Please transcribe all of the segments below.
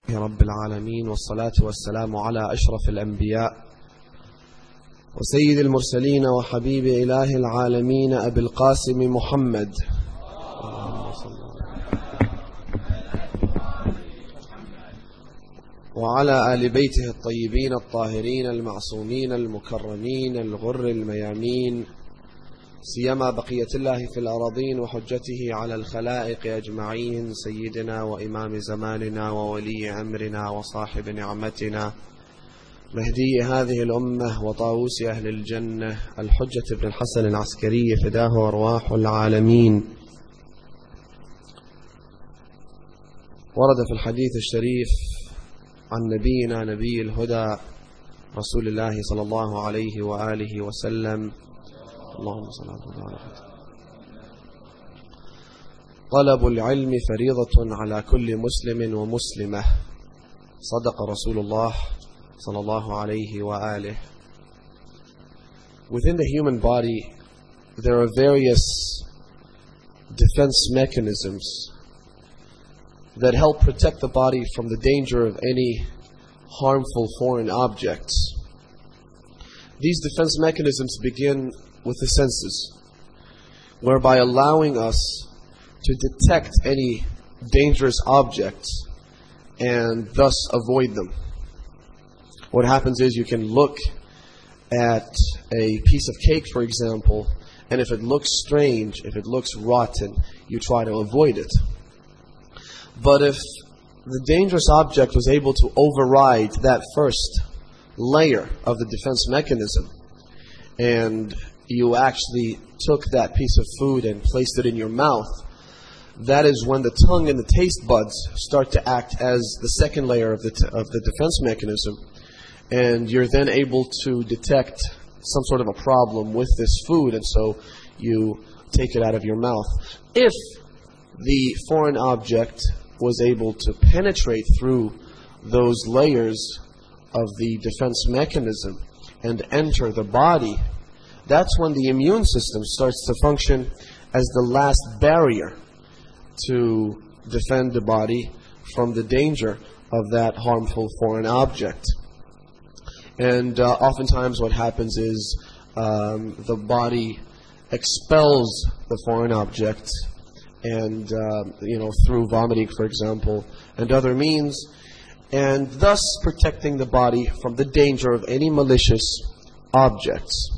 رب العالمين والصلاة والسلام على أشرف الأنبياء وسيد المرسلين وحبيب إله العالمين أبي القاسم محمد وعلى آل بيته الطيبين الطاهرين المعصومين المكرمين الغر الميامين سيما بقية الله في الأراضين وحجته على الخلائق أجمعين سيدنا وإمام زماننا وولي أمرنا وصاحب نعمتنا مهدي هذه الأمة وطاووس أهل الجنة الحجة بن الحسن العسكري فداه أرواح العالمين. ورد في الحديث الشريف عن نبينا نبي الهدى رسول الله صلى الله عليه وآله وسلم اللهم صل على طلب العلم فريضة على كل مسلم ومسلمة. صدق رسول الله صلى الله عليه وآله. Within the human body there are various defense mechanisms that help protect the body from the danger of any harmful foreign objects. These defense mechanisms begin with the senses, whereby allowing us to detect any dangerous objects and thus avoid them. What happens is you can look at a piece of cake, for example, and if it looks strange, if it looks rotten, you try to avoid it. But if the dangerous object was able to override that first layer of the defense mechanism, and you actually took that piece of food and placed it in your mouth, that is when the tongue and the taste buds start to act as the second layer of the defense mechanism, and you're then able to detect some sort of a problem with this food, and so you take it out of your mouth. If the foreign object was able to penetrate through those layers of the defense mechanism and enter the body, that's when the immune system starts to function as the last barrier to defend the body from the danger of that harmful foreign object. And oftentimes what happens is the body expels the foreign object and through vomiting, for example, and other means, and thus protecting the body from the danger of any malicious objects.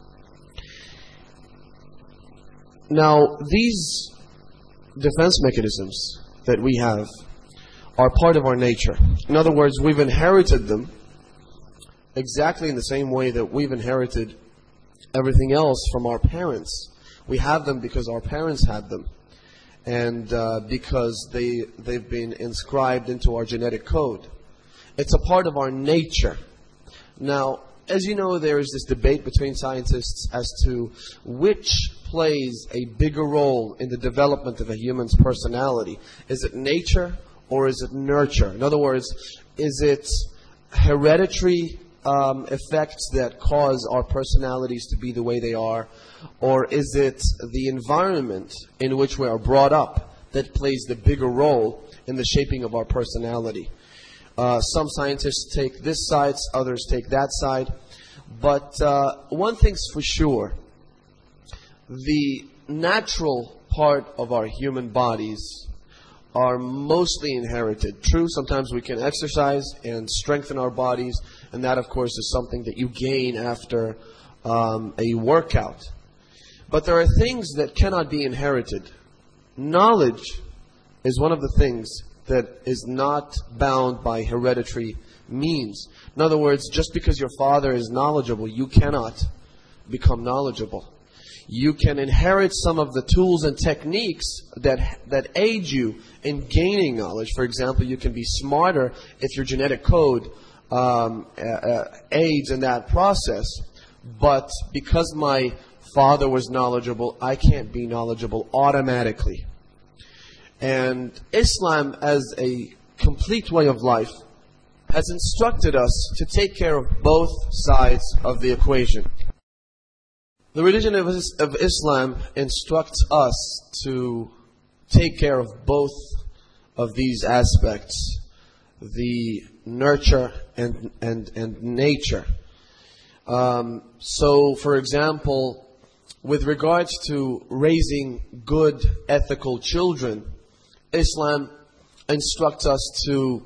Now, these defense mechanisms that we have are part of our nature. In other words, we've inherited them exactly in the same way that we've inherited everything else from our parents. We have them because our parents had them, and because they've been inscribed into our genetic code. It's a part of our nature. Now, as you know, there is this debate between scientists as to which plays a bigger role in the development of a human's personality. Is it nature or is it nurture? In other words, is it hereditary effects that cause our personalities to be the way they are, or is it the environment in which we are brought up that plays the bigger role in the shaping of our personality? Some scientists take this side, others take that side. But one thing's for sure, the natural part of our human bodies are mostly inherited. True, sometimes we can exercise and strengthen our bodies, and that, of course, is something that you gain after a workout. But there are things that cannot be inherited. Knowledge is one of the things that is not bound by hereditary means. In other words, just because your father is knowledgeable, you cannot become knowledgeable. You can inherit some of the tools and techniques that aid you in gaining knowledge. For example, you can be smarter if your genetic code aids in that process. But because my father was knowledgeable, I can't be knowledgeable automatically. And Islam, as a complete way of life, has instructed us to take care of both sides of the equation. The religion of Islam instructs us to take care of both of these aspects. the nurture and nature. So, for example, with regards to raising good, ethical children, Islam instructs us to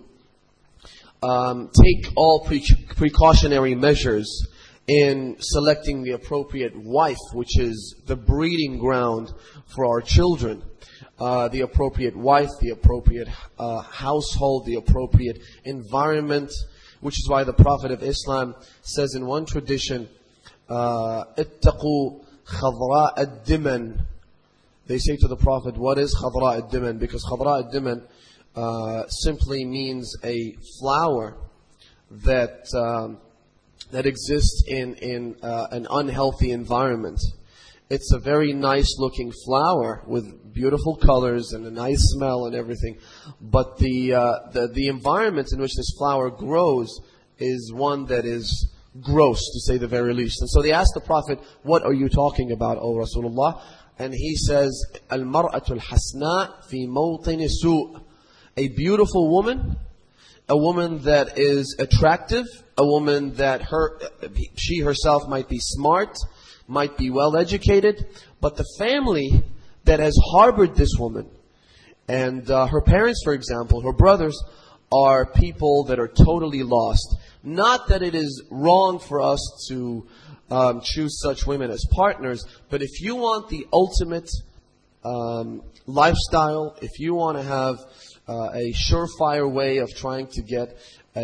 take all precautionary measures in selecting the appropriate wife, which is the breeding ground for our children. The appropriate wife, the appropriate household, the appropriate environment, which is why the Prophet of Islam says in one tradition, "Ittaqu khadra ad-diman." They say to the Prophet, what is khadra ad-diman? Because khadra ad-diman simply means a flower that exists in an unhealthy environment. It's a very nice looking flower with beautiful colors and a nice smell and everything. But the environment in which this flower grows is one that is gross, to say the very least. And so they asked the Prophet, what are you talking about, O Rasulullah? And he says, Al-mar'atul hasna fi mawtini su'. A beautiful woman, a woman that is attractive, a woman that she herself might be smart, might be well educated, but the family that has harbored this woman, and her parents, for example, her brothers, are people that are totally lost. Not that it is wrong for us to choose such women as partners, but if you want the ultimate lifestyle, if you want to have a surefire way of trying to get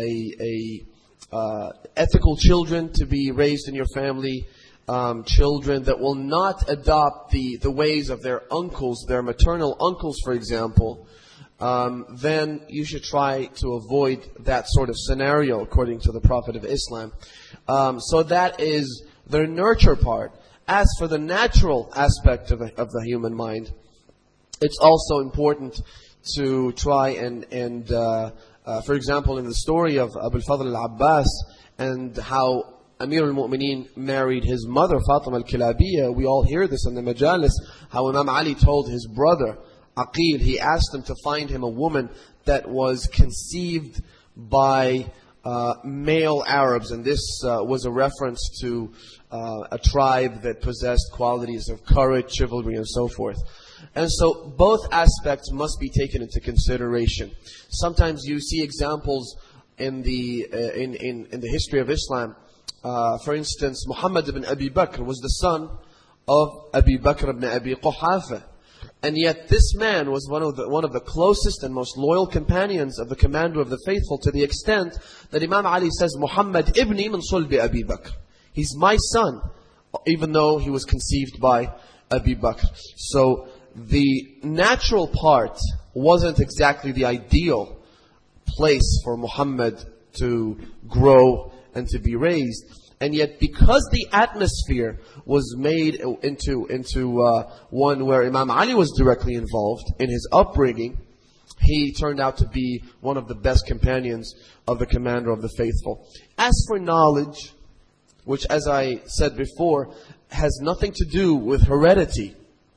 ethical children to be raised in your family, children that will not adopt the ways of their uncles, their maternal uncles, for example, then you should try to avoid that sort of scenario, according to the Prophet of Islam. So that is the nurture part. As for the natural aspect of the human mind, it's also important to try and for example, in the story of Abu al-Fadl al-Abbas and how Amir al-Mu'mineen married his mother, Fatima al-Kilabiyya, we all hear this in the majalis, how Imam Ali told his brother, Aqil, he asked him to find him a woman that was conceived by male Arabs. And this was a reference to a tribe that possessed qualities of courage, chivalry, and so forth. And so both aspects must be taken into consideration. Sometimes you see examples in the history of Islam. For instance, Muhammad ibn Abi Bakr was the son of Abi Bakr ibn Abi Quhafa. And yet this man was one of the closest and most loyal companions of the commander of the faithful, to the extent that Imam Ali says, Muhammad ibni min sulbi Abi Bakr. He's my son, even though he was conceived by Abi Bakr. So the natural part wasn't exactly the ideal place for Muhammad to grow and to be raised. And yet, because the atmosphere was made into one where Imam Ali was directly involved in his upbringing, he turned out to be one of the best companions of the commander of the faithful. As for knowledge, which, as I said before, has nothing to do with heredity,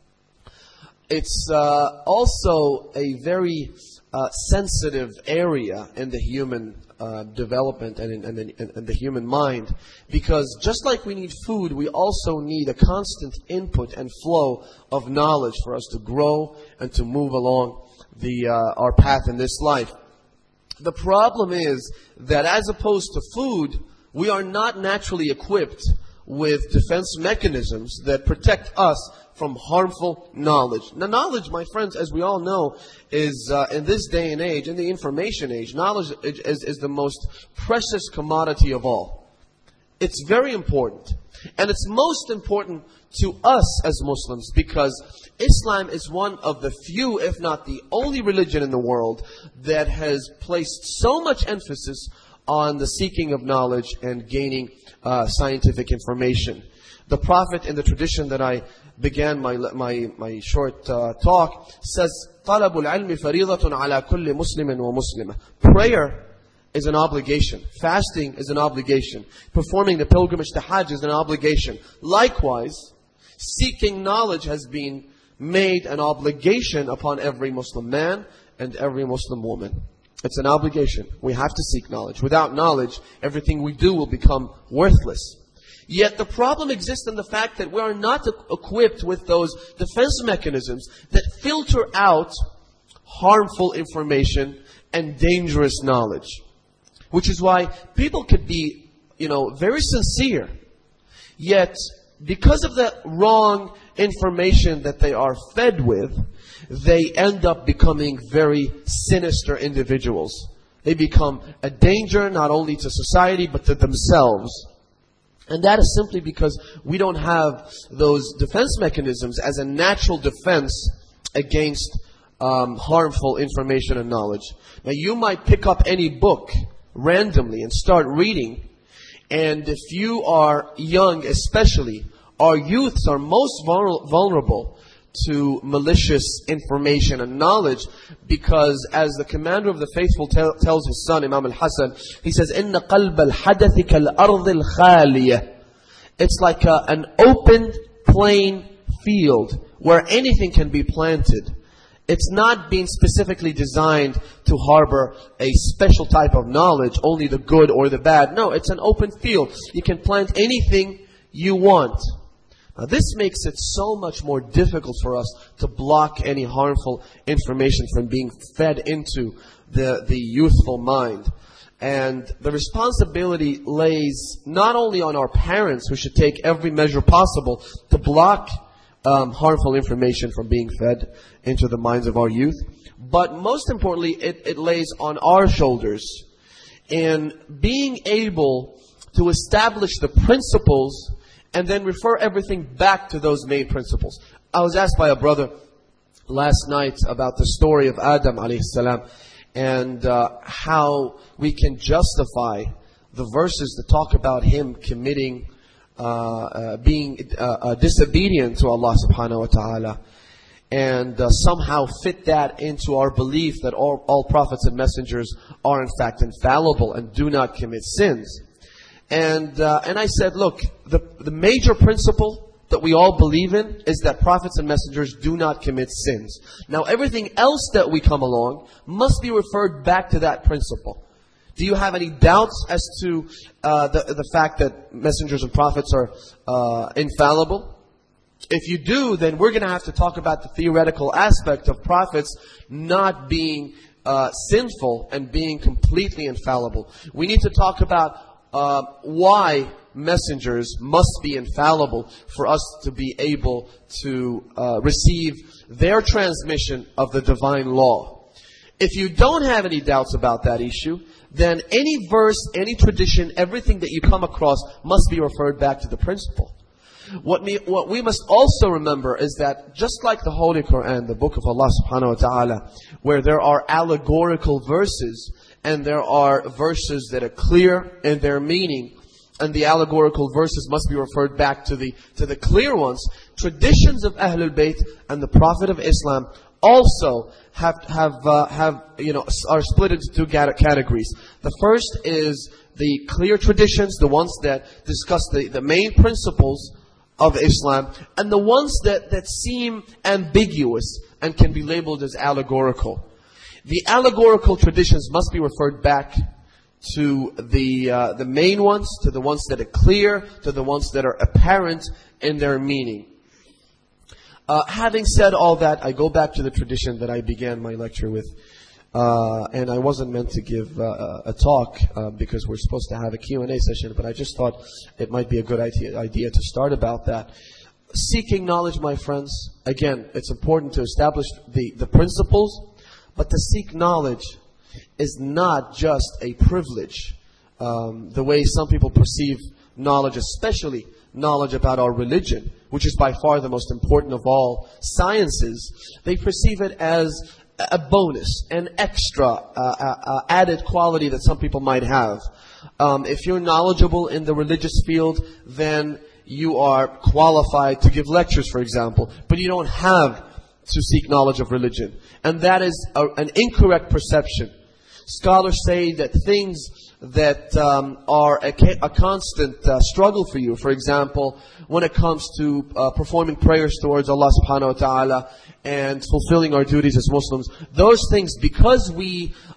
it's also a very sensitive area in the human development and in the human mind. Because just like we need food, we also need a constant input and flow of knowledge for us to grow and to move along our path in this life. The problem is that as opposed to food, we are not naturally equipped with defense mechanisms that protect us from harmful knowledge. Now, knowledge, my friends, as we all know, is in this day and age, in the information age, knowledge is the most precious commodity of all. It's very important. And it's most important to us as Muslims because Islam is one of the few, if not the only religion in the world that has placed so much emphasis on the seeking of knowledge and gaining scientific information. The Prophet, in the tradition that I began my short talk, says, طَلَبُ الْعِلْمِ فَرِيضَةٌ عَلَى كُلِّ مُسْلِمٍ وَمُسْلِمَةٍ. Prayer is an obligation. Fasting is an obligation. Performing the pilgrimage to Hajj is an obligation. Likewise, seeking knowledge has been made an obligation upon every Muslim man and every Muslim woman. It's an obligation. We have to seek knowledge. Without knowledge, everything we do will become worthless. Yet the problem exists in the fact that we are not equipped with those defense mechanisms that filter out harmful information and dangerous knowledge. Which is why people could be, very sincere. Yet, because of the wrong information that they are fed with, they end up becoming very sinister individuals. They become a danger not only to society but to themselves. And that is simply because we don't have those defense mechanisms as a natural defense against harmful information and knowledge. Now you might pick up any book randomly and start reading, and if you are young especially, our youths are most vulnerable to malicious information and knowledge, because as the commander of the faithful tells his son, Imam al-Hasan, he says, إِنَّ قَلْبَ الْحَدَثِ كَالْأَرْضِ الْخَالِيَةِ. It's like an open, plain field where anything can be planted. It's not being specifically designed to harbor a special type of knowledge, only the good or the bad. No, it's an open field. You can plant anything you want. Now, this makes it so much more difficult for us to block any harmful information from being fed into the youthful mind. And the responsibility lays not only on our parents, who should take every measure possible to block harmful information from being fed into the minds of our youth, but most importantly, it lays on our shoulders in being able to establish the principles and then refer everything back to those main principles. I was asked by a brother last night about the story of Adam alayhi salam, and how we can justify the verses that talk about him committing, being disobedient to Allah subhanahu wa ta'ala, and somehow fit that into our belief that all prophets and messengers are in fact infallible and do not commit sins. And I said, look, the major principle that we all believe in is that prophets and messengers do not commit sins. Now, everything else that we come along must be referred back to that principle. Do you have any doubts as to the fact that messengers and prophets are infallible? If you do, then we're going to have to talk about the theoretical aspect of prophets not being sinful and being completely infallible. We need to talk about why messengers must be infallible for us to be able to receive their transmission of the divine law. If you don't have any doubts about that issue, then any verse, any tradition, everything that you come across must be referred back to the principle. What we must also remember is that just like the Holy Quran, the book of Allah subhanahu wa ta'ala, where there are allegorical verses and there are verses that are clear in their meaning, and the allegorical verses must be referred back to the clear ones, traditions of Ahlul Bayt and the Prophet of Islam also are split into two categories. The first is the clear traditions, the ones that discuss the main principles of Islam, and the ones that seem ambiguous and can be labeled as allegorical. The allegorical traditions must be referred back to the main ones, to the ones that are clear, to the ones that are apparent in their meaning. Having said all that, I go back to the tradition that I began my lecture with. And I wasn't meant to give a talk because we're supposed to have a Q&A session, but I just thought it might be a good idea to start about that. Seeking knowledge, my friends, again, it's important to establish the principles, but to seek knowledge is not just a privilege. The way some people perceive knowledge, especially knowledge about our religion, which is by far the most important of all sciences, they perceive it as a bonus, an extra added quality that some people might have. If you're knowledgeable in the religious field, then you are qualified to give lectures, for example, but you don't have to seek knowledge of religion. And that is an incorrect perception. Scholars say that things that are a constant struggle for you, for example, when it comes to performing prayers towards Allah subhanahu wa ta'ala and fulfilling our duties as Muslims, those things, because we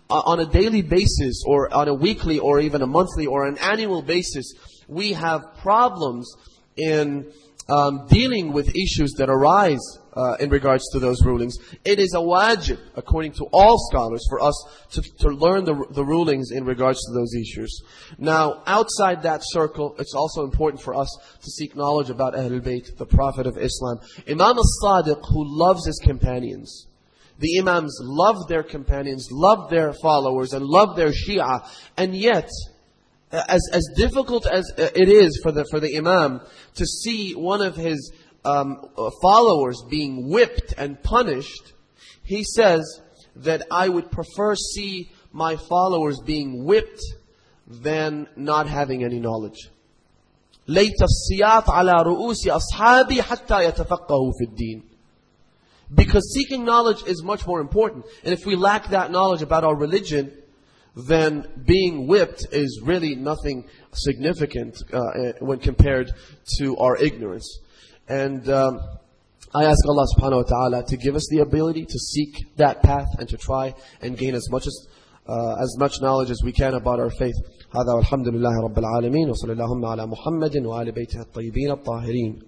on a daily basis or on a weekly or even a monthly or an annual basis, we have problems in dealing with issues that arise in regards to those rulings. It is a wajib, according to all scholars, for us to learn the rulings in regards to those issues. Now, outside that circle, it's also important for us to seek knowledge about Ahlul Bayt, the Prophet of Islam. Imam as-Sadiq, who loves his companions. The Imams loved their companions, loved their followers, and loved their Shia. And yet, as difficult as it is for the Imam to see one of his followers being whipped and punished, he says that I would prefer see my followers being whipped than not having any knowledge. ليت السياط على رؤوس أصحابي حتى يتفقهوا في الدين. Because seeking knowledge is much more important. And if we lack that knowledge about our religion, then being whipped is really nothing significant when compared to our ignorance. And I ask Allah subhanahu wa ta'ala to give us the ability to seek that path and to try and gain as much knowledge as we can about our faith. هذا والحمد لله رب العالمين وصلى اللهم على محمد وآل بيته الطيبين الطاهرين.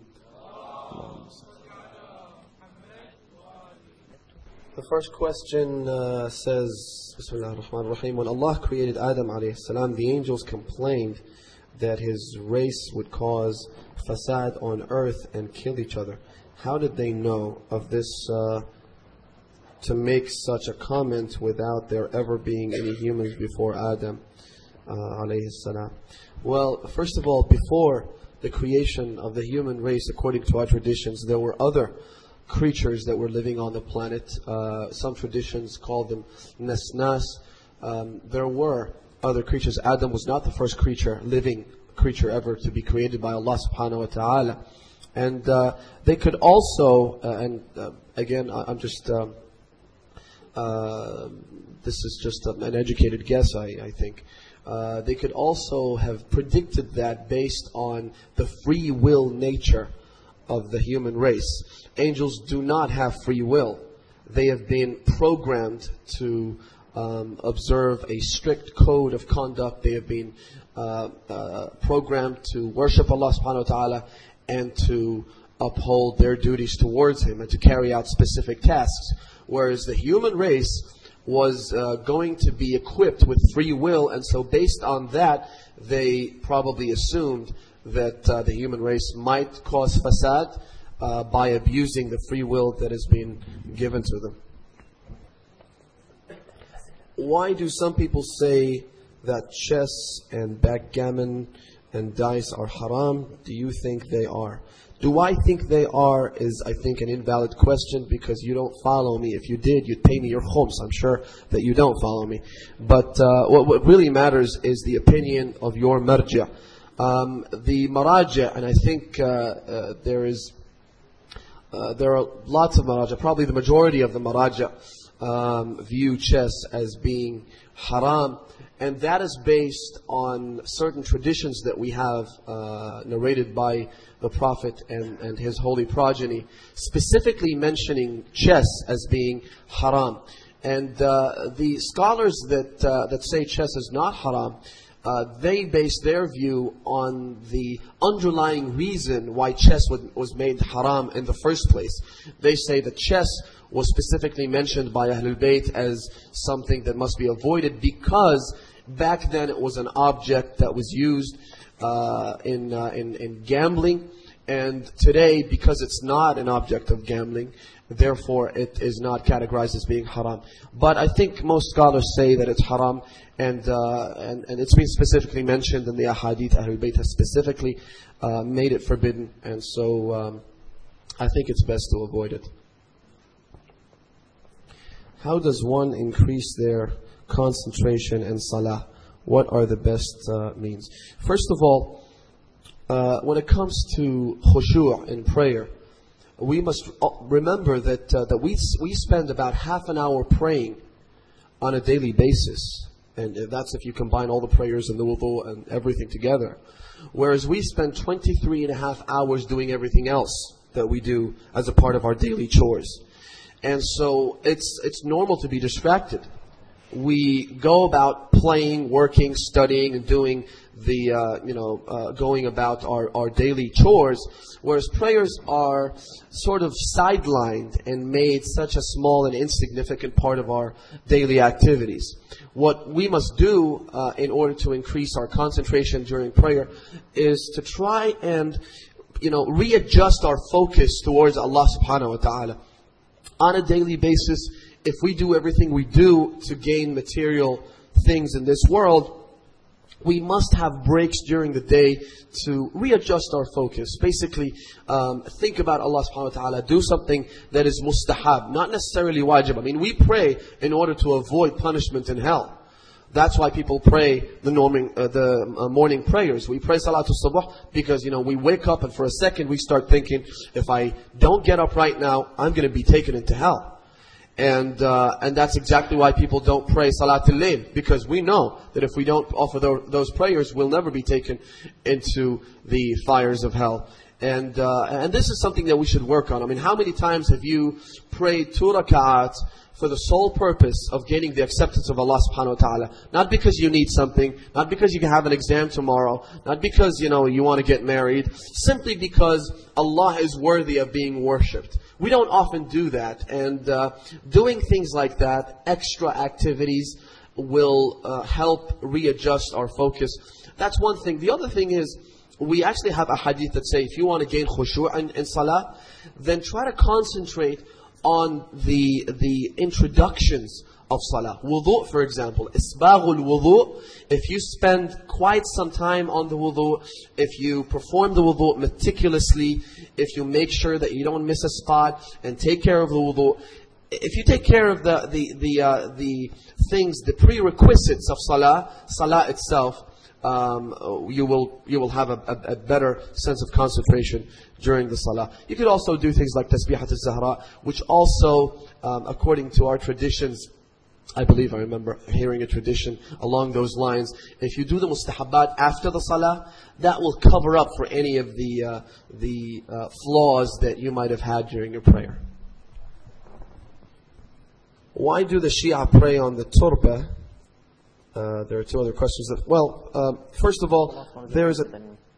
The first question says, Bismillah ar-Rahman ar-Rahim, when Allah created Adam alayhi salam, the angels complained that his race would cause fasad on earth and kill each other. How did they know of this to make such a comment without there ever being any humans before Adam alayhi salam? Well, first of all, before the creation of the human race, according to our traditions, there were other creatures that were living on the planet. Some traditions call them Nasnas. There were other creatures. Adam was not the first living creature ever to be created by Allah subhanahu wa ta'ala. And they could also, again, I'm just, this is just an educated guess, I think. They could also have predicted that based on the free will nature of the human race. Angels do not have free will. They have been programmed to observe a strict code of conduct. They have been programmed to worship Allah subhanahu wa ta'ala and to uphold their duties towards Him and to carry out specific tasks. Whereas the human race was going to be equipped with free will, and so based on that, they probably assumed that the human race might cause fasad by abusing the free will that has been given to them. Why do some people say that chess and backgammon and dice are haram? Do you think they are? Do I think they are is, I think, an invalid question because you don't follow me. If you did, you'd pay me your khums. I'm sure that you don't follow me. But what really matters is the opinion of your marja. The maraja, and I think there are lots of maraja, probably the majority of the maraja view chess as being haram, and that is based on certain traditions that we have narrated by the Prophet and his holy progeny, specifically mentioning chess as being haram. And the scholars that say chess is not haram, they base their view on the underlying reason why chess was made haram in the first place. They say that chess was specifically mentioned by Ahlul Bayt as something that must be avoided because back then it was an object that was used in gambling, and today, because it's not an object of gambling, therefore it is not categorized as being haram. But I think most scholars say that it's haram, and it's been specifically mentioned in the ahadith. Ahlul Bayt has specifically made it forbidden, and so I think it's best to avoid it. How does one increase their concentration in salah? What are the best means? First of all, when it comes to khushu' in prayer, we must remember that we spend about half an hour praying on a daily basis. And that's if you combine all the prayers and the wudu and everything together. Whereas we spend 23 and a half hours doing everything else that we do as a part of our daily chores. And so it's normal to be distracted. we go about playing, working, studying, and doing going about our daily chores, whereas prayers are sort of sidelined and made such a small and insignificant part of our daily activities. What we must do in order to increase our concentration during prayer is to try and readjust our focus towards Allah subhanahu wa ta'ala. On a daily basis, if we do everything we do to gain material things in this world, we must have breaks during the day to readjust our focus. Basically, think about Allah subhanahu wa ta'ala. Do something that is mustahab, not necessarily wajib. I mean, we pray in order to avoid punishment in hell. That's why people pray the morning prayers. We pray Salatul Subh because, we wake up and for a second we start thinking, if I don't get up right now, I'm going to be taken into hell. And that's exactly why people don't pray Salatul Layl, because we know that if we don't offer those prayers, we'll never be taken into the fires of hell. And this is something that we should work on. I mean, how many times have you prayed 2 rak'at for the sole purpose of gaining the acceptance of Allah subhanahu wa ta'ala? Not because you need something, not because you can have an exam tomorrow, not because, you want to get married, simply because Allah is worthy of being worshipped. We don't often do that, and doing things like that, extra activities, will help readjust our focus. That's one thing. The other thing is, we actually have a hadith that say, if you want to gain khushu' in salah, then try to concentrate on the introductions of salah. Wudu, for example, isbaghul wudu. If you spend quite some time on the wudu, if you perform the wudu meticulously, if you make sure that you don't miss a spot and take care of the wudu, if you take care of the things, the prerequisites of salah itself, you will have a better sense of concentration during the salah. You could also do things like Tasbihat al-Zahra, which also, according to our traditions, I believe I remember hearing a tradition along those lines. If you do the mustahabbat after the salah, that will cover up for any of the flaws that you might have had during your prayer. Why do the Shia pray on the turba? There are two other questions. First of all, there is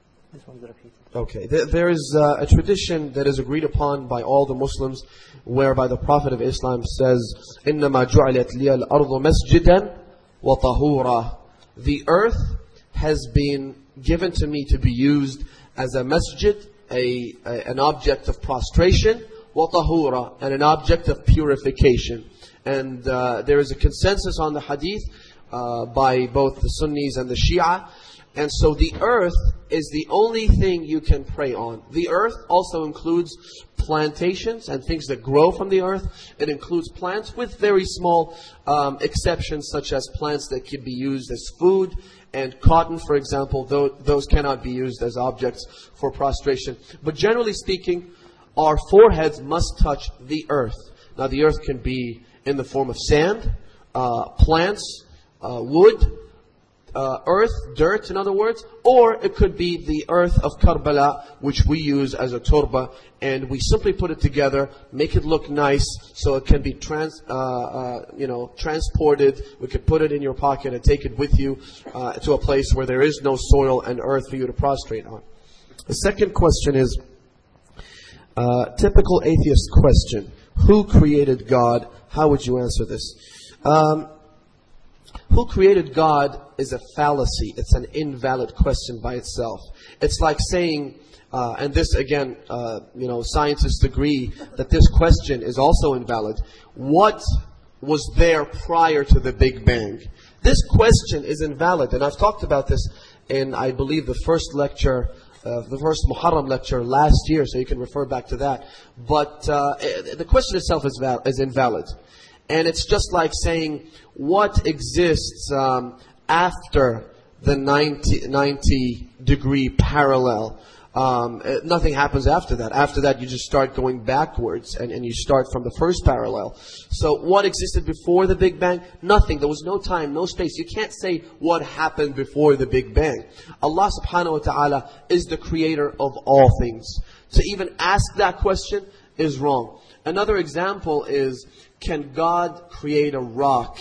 a tradition that is agreed upon by all the Muslims, whereby the Prophet of Islam says, إِنَّمَا جُعِلَتْ لِيَ الْأَرْضُ مَسْجِدًا وَطَهُورًا. The earth has been given to me to be used as a masjid, an object of prostration, وَطَهُورًا, and an object of purification. And there is a consensus on the hadith by both the Sunnis and the Shia. And so the earth is the only thing you can pray on. The earth also includes plantations and things that grow from the earth. It includes plants with very small exceptions, such as plants that can be used as food, and cotton, for example, those cannot be used as objects for prostration. But generally speaking, our foreheads must touch the earth. Now the earth can be in the form of sand, plants, wood, earth, dirt in other words, or it could be the earth of Karbala, which we use as a turba, and we simply put it together, make it look nice, so it can be transported. We could put it in your pocket and take it with you to a place where there is no soil and earth for you to prostrate on. The second question is typical atheist question: who created God? How would you answer this? Who created God is a fallacy. It's an invalid question by itself. It's like saying, and this again, scientists agree that this question is also invalid. What was there prior to the Big Bang? This question is invalid, and I've talked about this in, I believe, the first lecture, the first Muharram lecture last year, so you can refer back to that. But the question itself is invalid. And it's just like saying, what exists after the 90-degree parallel? Nothing happens after that. After that, you just start going backwards, and you start from the first parallel. So what existed before the Big Bang? Nothing. There was no time, no space. You can't say what happened before the Big Bang. Allah subhanahu wa ta'ala is the creator of all things. To even ask that question is wrong. Another example is, can God create a rock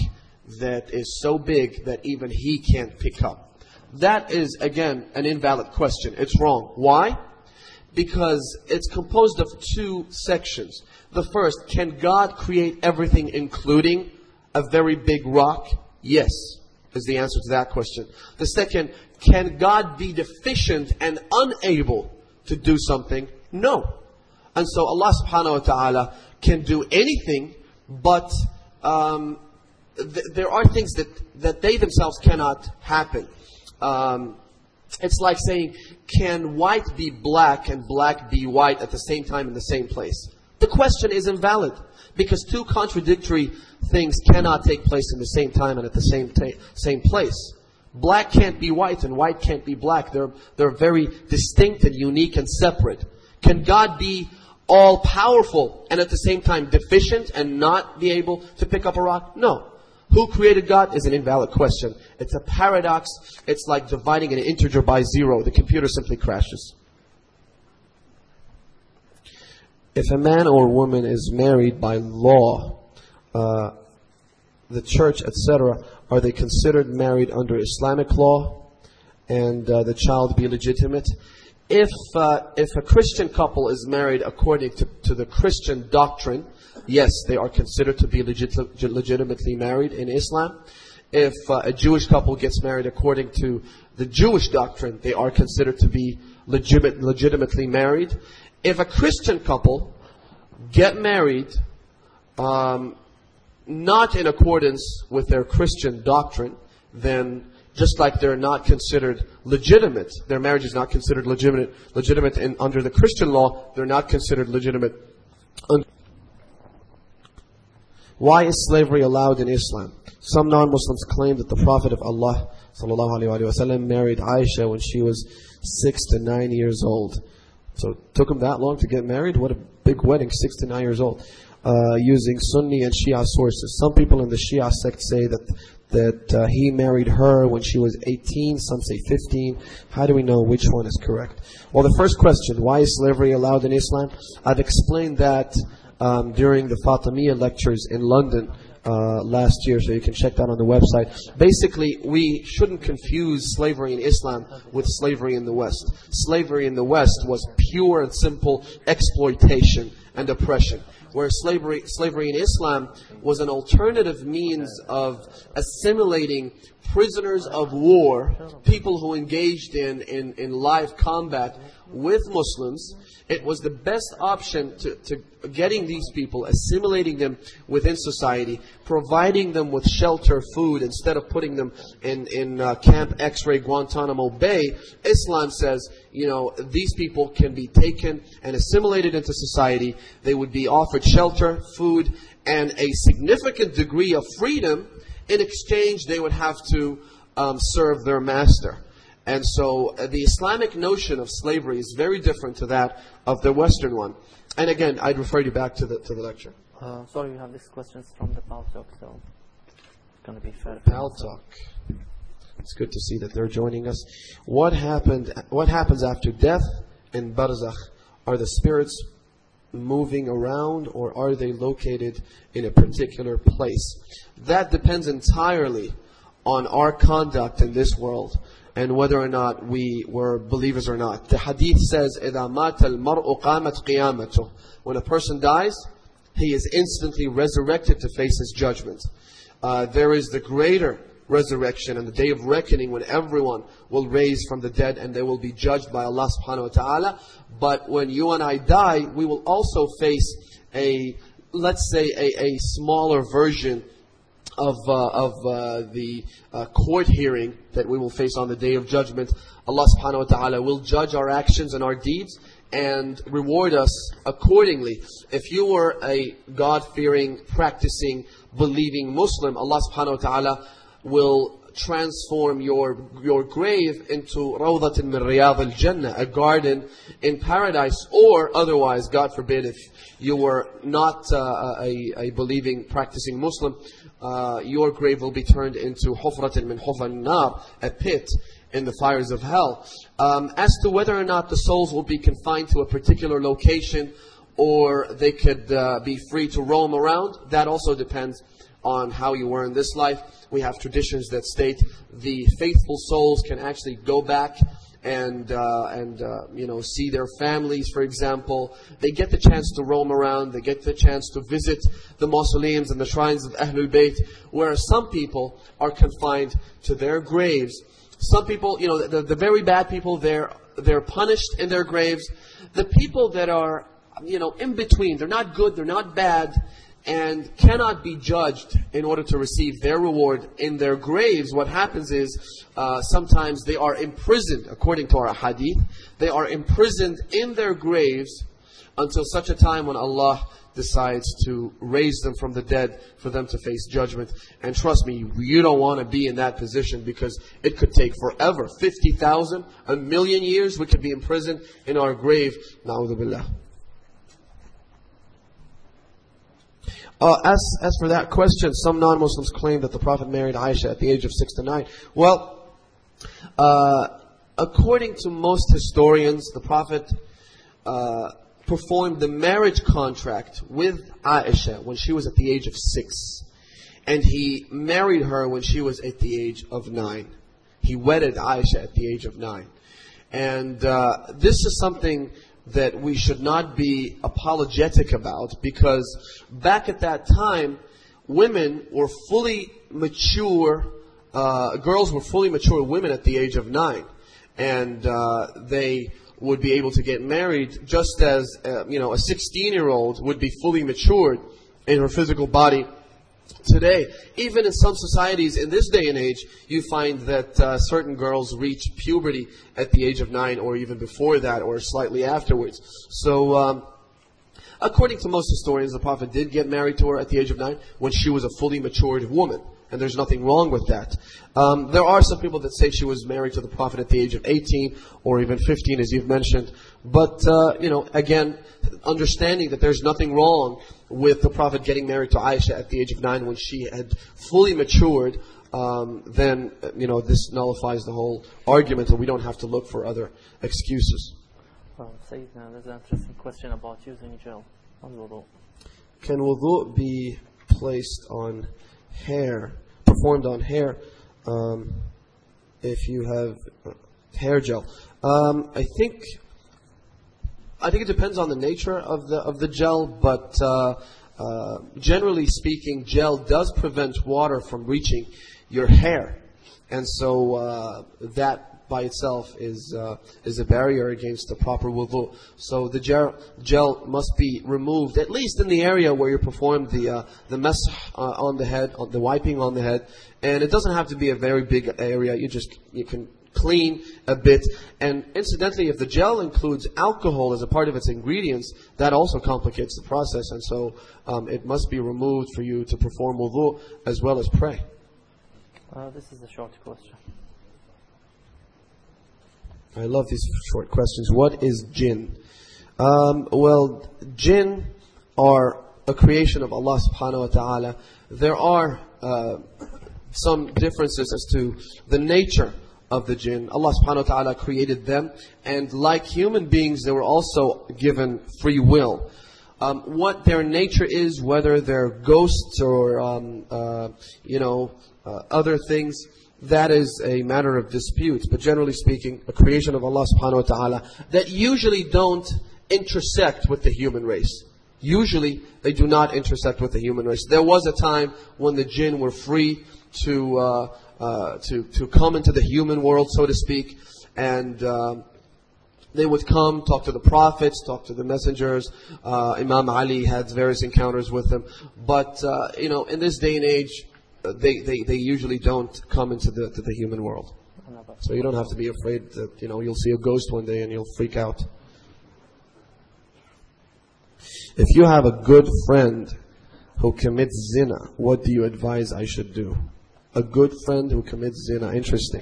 that is so big that even he can't pick up? That is, again, an invalid question. It's wrong. Why? Because it's composed of two sections. The first, can God create everything including a very big rock? Yes, is the answer to that question. The second, can God be deficient and unable to do something? No. And so Allah subhanahu wa ta'ala can do anything, but there are things that they themselves cannot happen. It's like saying, can white be black and black be white at the same time in the same place? The question is invalid, because two contradictory things cannot take place in the same time and at the same place. Black can't be white and white can't be black. They're very distinct and unique and separate. Can God be all-powerful and at the same time deficient and not be able to pick up a rock? No. Who created God is an invalid question. It's a paradox. It's like dividing an integer by zero. The computer simply crashes. If a man or woman is married by law, the church, etc., are they considered married under Islamic law, and the child be legitimate? If a Christian couple is married according to the Christian doctrine, yes, they are considered to be legitimately married in Islam. If a Jewish couple gets married according to the Jewish doctrine, they are considered to be legitimately married. If a Christian couple get married not in accordance with their Christian doctrine, then just like they're not considered legitimate, their marriage is not considered legitimate under the Christian law, they're not considered legitimate. Why is slavery allowed in Islam? Some non-Muslims claim that the Prophet of Allah ﷺ married Aisha when she was 6 to 9 years old. So it took him that long to get married? What a big wedding, 6 to 9 years old. Using Sunni and Shia sources. Some people in the Shia sect say that he married her when she was 18, some say 15. How do we know which one is correct? Well, the first question, why is slavery allowed in Islam? I've explained that during the Fatimiyya lectures in London last year, so you can check that on the website. Basically, we shouldn't confuse slavery in Islam with slavery in the West. Slavery in the West was pure and simple exploitation and oppression, where slavery in Islam was an alternative means of assimilating prisoners of war, people who engaged in live combat with Muslims. It was the best option to getting these people, assimilating them within society, providing them with shelter, food, instead of putting them in Camp X-Ray Guantanamo Bay. Islam says, these people can be taken and assimilated into society. They would be offered shelter, food, and a significant degree of freedom. In exchange, they would have to serve their master. And so the Islamic notion of slavery is very different to that of the Western one. And again, I'd refer you back to the lecture. Sorry, we have these questions from the Pal Talk, so it's going to be fair. Pal Talk. It's good to see that they're joining us. What happens after death in Barzakh? Are the spirits moving around, or are they located in a particular place? That depends entirely on our conduct in this world and whether or not we were believers or not. The hadith says, إِذَا مَاتَ الْمَرْءُ قَامَتْ قِيَامَتُهُ. When a person dies, he is instantly resurrected to face his judgment. There is the greater resurrection and the day of reckoning when everyone will raise from the dead and they will be judged by Allah subhanahu wa ta'ala. But when you and I die, we will also face a smaller version of the court hearing that we will face on the Day of Judgment. Allah subhanahu wa ta'ala will judge our actions and our deeds and reward us accordingly. If you were a God-fearing, practicing, believing Muslim, Allah subhanahu wa ta'ala will transform your grave into Rawdatin min Riyadh al-Jannah, a garden in paradise. Or otherwise, God forbid, if you were not a believing, practicing Muslim, your grave will be turned into Hufratin min Hufan Nar, a pit in the fires of hell. As to whether or not the souls will be confined to a particular location or they could be free to roam around, that also depends on how you were in this life. We have traditions that state the faithful souls can actually go back and see their families, for example. They get the chance to roam around. They get the chance to visit the mausoleums and the shrines of Ahlul Bayt, whereas some people are confined to their graves. Some people, the very bad people, they're punished in their graves. The people that are, in between, they're not good, they're not bad, and cannot be judged in order to receive their reward in their graves, what happens is sometimes they are imprisoned, according to our hadith. They are imprisoned in their graves until such a time when Allah decides to raise them from the dead for them to face judgment. And trust me, you don't want to be in that position, because it could take forever. 50,000, 1,000,000 years, we could be imprisoned in our grave. Na'udhu billah. As for that question, some non-Muslims claim that the Prophet married Aisha at the age of 6 to 9. Well, according to most historians, the Prophet performed the marriage contract with Aisha when she was at the age of 6. And he married her when she was at the age of 9. He wedded Aisha at the age of 9. And this is something that we should not be apologetic about, because back at that time, women were fully mature, girls were fully mature women at the age of 9. And they would be able to get married just as, a 16-year-old would be fully matured in her physical body. Today, even in some societies in this day and age, you find that certain girls reach puberty at the age of 9, or even before that, or slightly afterwards. So, according to most historians, the Prophet did get married to her at the age of 9 when she was a fully matured woman. And there's nothing wrong with that. There are some people that say she was married to the Prophet at the age of 18 or even 15, as you've mentioned. But, again, understanding that there's nothing wrong with the Prophet getting married to Aisha at the age of 9 when she had fully matured, then, this nullifies the whole argument, and we don't have to look for other excuses. Well, Sayyidina, there's an interesting question about using gel on wudu. Can wudu be placed on hair, performed on hair, if you have hair gel? I think it depends on the nature of the gel, but generally speaking, gel does prevent water from reaching your hair, and so that by itself is a barrier against the proper wudu. So the gel must be removed, at least in the area where you perform the masah on the head, on the wiping on the head. And it doesn't have to be a very big area. You can clean a bit. And incidentally, if the gel includes alcohol as a part of its ingredients, that also complicates the process. And so it must be removed for you to perform wudu as well as pray. This is a short question. I love these short questions. What is jinn? Well, jinn are a creation of Allah subhanahu wa ta'ala. There are some differences as to the nature of the jinn. Allah subhanahu wa ta'ala created them, and like human beings, they were also given free will. What their nature is, whether they're ghosts or other things, that is a matter of dispute. But generally speaking, a creation of Allah subhanahu wa ta'ala that usually don't intersect with the human race. Usually they do not intersect with the human race. There was a time when the jinn were free to come into the human world, so to speak, and they would come, talk to the prophets, talk to the messengers. Imam Ali had various encounters with them. But in this day and age, they usually don't come into the human world. So you don't have to be afraid that you'll see a ghost one day and you'll freak out. If you have a good friend who commits zina, what do you advise I should do? A good friend who commits zina. Interesting.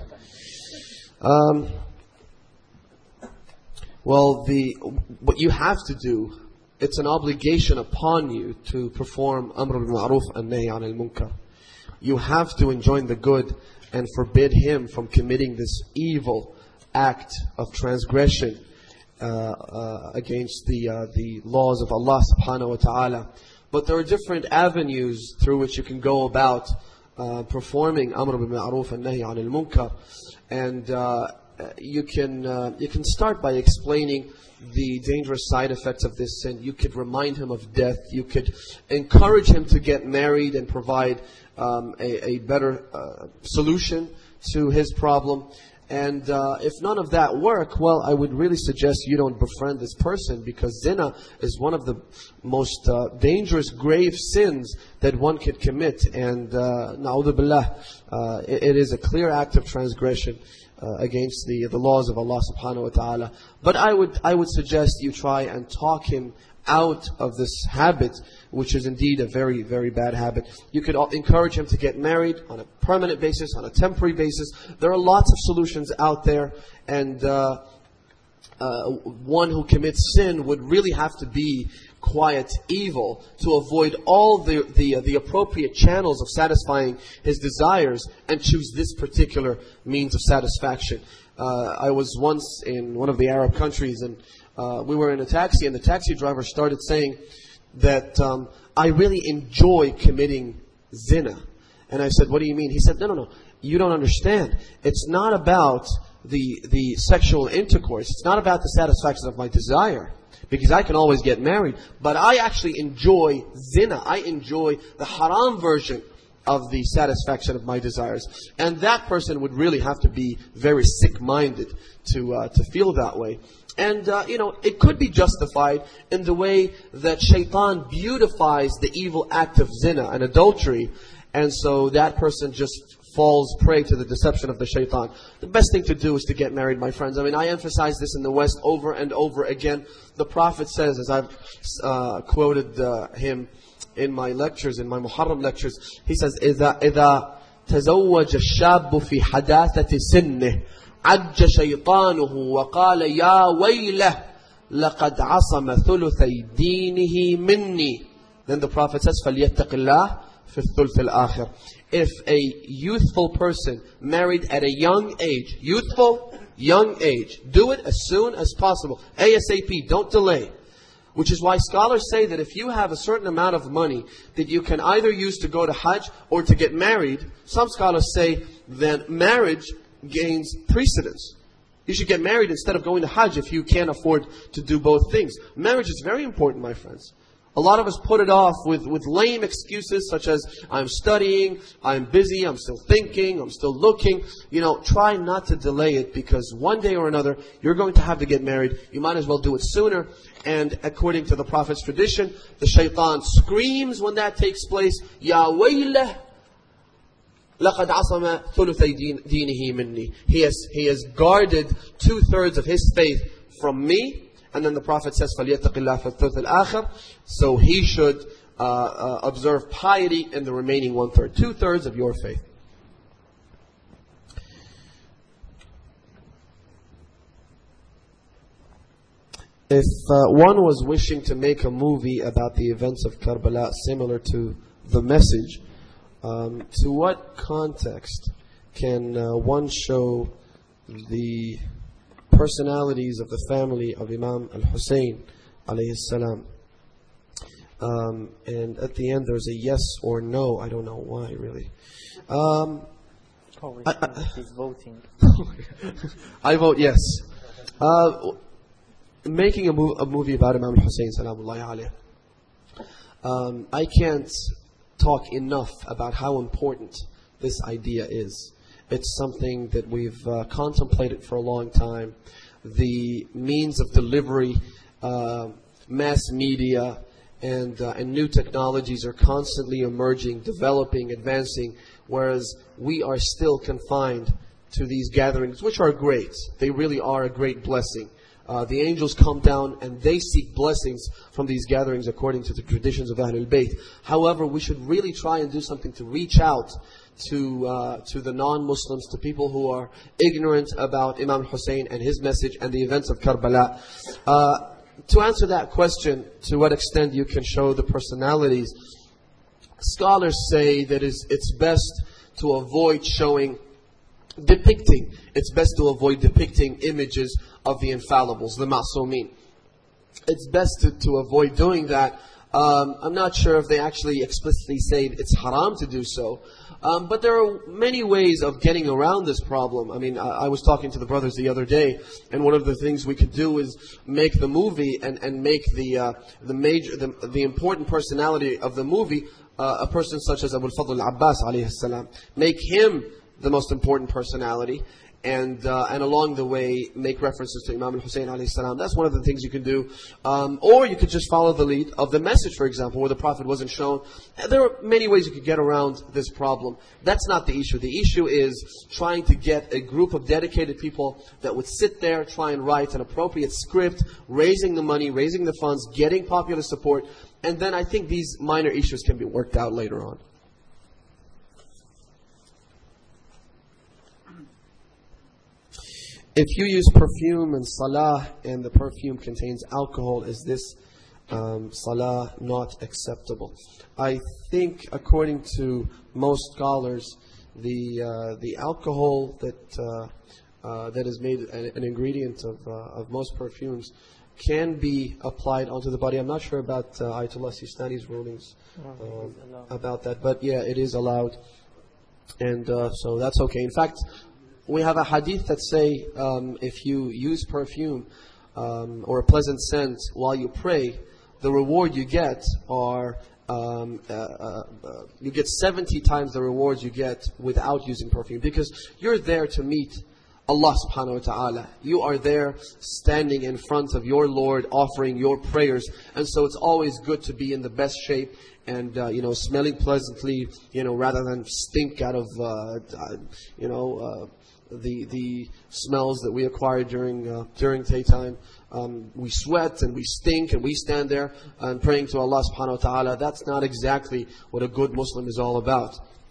Well, what you have to do, it's an obligation upon you to perform Amr bil-Ma'ruf and Nahy anil Munkar. You have to enjoin the good and forbid him from committing this evil act of transgression against the laws of Allah subhanahu wa ta'ala. But there are different avenues through which you can go about performing Amr bil Ma'ruf and Nahi anil Munkar. And you can start by explaining the dangerous side effects of this sin. You could remind him of death. You could encourage him to get married and provide a better solution to his problem. And if none of that work, well, I would really suggest you don't befriend this person, because zina is one of the most dangerous, grave sins that one could commit. And na'udhu billah, it is a clear act of transgression against the laws of Allah subhanahu wa ta'ala. But I would suggest you try and talk him out of this habit, which is indeed a very, very bad habit. You could encourage him to get married on a permanent basis, on a temporary basis. There are lots of solutions out there, and one who commits sin would really have to be quiet evil to avoid all the appropriate channels of satisfying his desires and choose this particular means of satisfaction. I was once in one of the Arab countries, and we were in a taxi, and the taxi driver started saying that I really enjoy committing zina. And I said, what do you mean? He said, no, you don't understand. It's not about the sexual intercourse. It's not about the satisfaction of my desire, because I can always get married. But I actually enjoy zina. I enjoy the haram version of the satisfaction of my desires. And that person would really have to be very sick-minded to feel that way. And, it could be justified in the way that shaitan beautifies the evil act of zina and adultery. And so that person just falls prey to the deception of the shaitan. The best thing to do is to get married, my friends. I mean, I emphasize this in the West over and over again. The Prophet says, as I've quoted him in my lectures, in my Muharram lectures, he says, إِذَا تَزَوَّجَ الشَّابُ فِي حَدَاثَةِ سِنِّهِ عَجَّ شَيْطَانُهُ وَقَالَ يَا وَيْلَهُ لَقَدْ عَصَمَ ثُلُثَيْ دِينِهِ مِنِّي. Then the Prophet says, فَلْيَتَّقِ اللَّهِ فِي الثُّلْثِ الْآخِرِ. If a youthful person married at a young age, young age, do it as soon as possible. ASAP, don't delay. Which is why scholars say that if you have a certain amount of money that you can either use to go to Hajj or to get married, some scholars say that marriage gains precedence. You should get married instead of going to Hajj if you can't afford to do both things. Marriage is very important, my friends. A lot of us put it off with lame excuses such as, I'm studying, I'm busy, I'm still thinking, I'm still looking. Try not to delay it, because one day or another, you're going to have to get married. You might as well do it sooner. And according to the Prophet's tradition, the shaitan screams when that takes place, Ya waylah, laqad asama thuluthay dinihi minni. He has guarded 2/3 of his faith from me. And then the Prophet says, فَلْيَتَّقِ اللَّهَ فِي الثُّلْثِ الْآخِرِ. So he should observe piety in the remaining 1/3, 2/3 of your faith. If one was wishing to make a movie about the events of Karbala similar to The Message, to what context can one show the personalities of the family of Imam al-Hussein alayhi salam? And at the end there's a yes or no. I don't know why, really. He's voting. I vote yes. Making a movie about Imam al-Hussein salamullahi alayhi, I can't talk enough about how important this idea is. It's something that we've contemplated for a long time. The means of delivery, mass media, and new technologies are constantly emerging, developing, advancing, whereas we are still confined to these gatherings, which are great. They really are a great blessing. The angels come down and they seek blessings from these gatherings according to the traditions of Ahlul Bayt. However, we should really try and do something to reach out to the non-Muslims, to people who are ignorant about Imam Hussein and his message and the events of Karbala. To answer that question, to what extent you can show the personalities, scholars say that it's best to avoid depicting images of the infallibles, the ma'sumin. It's best to avoid doing that I'm not sure if they actually explicitly say it's haram to do so. But there are many ways of getting around this problem. I mean, I was talking to the brothers the other day, and one of the things we could do is make the movie and make the important personality of the movie a person such as Abu al-Fadl al-Abbas alayhi salam. Make him the most important personality. And along the way, make references to Imam al-Hussein alayhi salam. That's one of the things you can do. Or you could just follow the lead of the message, for example, where the Prophet wasn't shown. There are many ways you could get around this problem. That's not the issue. The issue is trying to get a group of dedicated people that would sit there, try and write an appropriate script, raising the money, raising the funds, getting popular support. And then I think these minor issues can be worked out later on. If you use perfume in salah and the perfume contains alcohol, is this salah not acceptable? I think, according to most scholars, the alcohol that is made an ingredient of most perfumes can be applied onto the body. I'm not sure about Ayatollah Sistani's rulings about that, but yeah, it is allowed, and so that's okay. In fact, we have a hadith that say if you use perfume or a pleasant scent while you pray, the reward you get are you get 70 times the rewards you get without using perfume, because you're there to meet Allah subhanahu wa ta'ala. You are there standing in front of your Lord, offering your prayers, and so it's always good to be in the best shape and smelling pleasantly, rather than stink out of the smells that we acquire during daytime. We sweat and we stink and we stand there and praying to Allah subhanahu wa ta'ala. That's not exactly what a good Muslim is all about.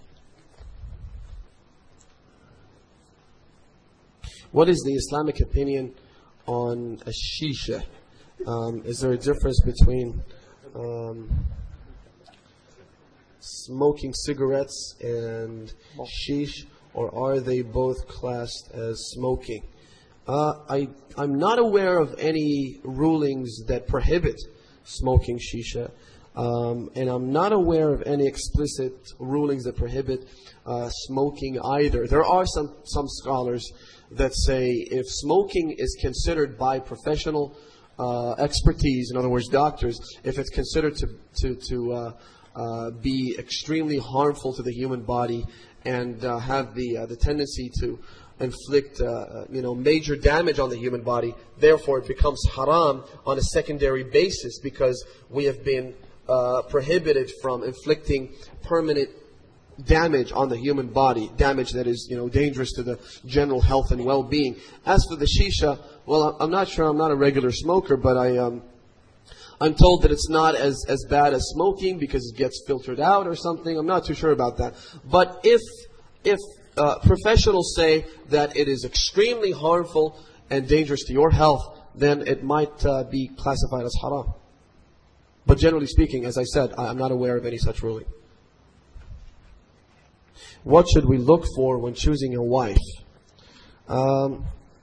What is the Islamic opinion on a shisha? Is there a difference between smoking cigarettes and shish, or are they both classed as smoking? I'm not aware of any rulings that prohibit smoking shisha, and I'm not aware of any explicit rulings that prohibit smoking either. There are some scholars that say if smoking is considered by professional expertise, in other words, doctors, if it's considered to be extremely harmful to the human body and have the tendency to inflict major damage on the human body, therefore it becomes haram on a secondary basis, because we have been prohibited from inflicting permanent damage on the human body, damage that is dangerous to the general health and well-being. As for the shisha, well, I'm not sure. I'm not a regular smoker, but I'm told that it's not as bad as smoking because it gets filtered out or something. I'm not too sure about that. But if professionals say that it is extremely harmful and dangerous to your health, then it might be classified as haram. But generally speaking, as I said, I'm not aware of any such ruling. What should we look for when choosing a wife? The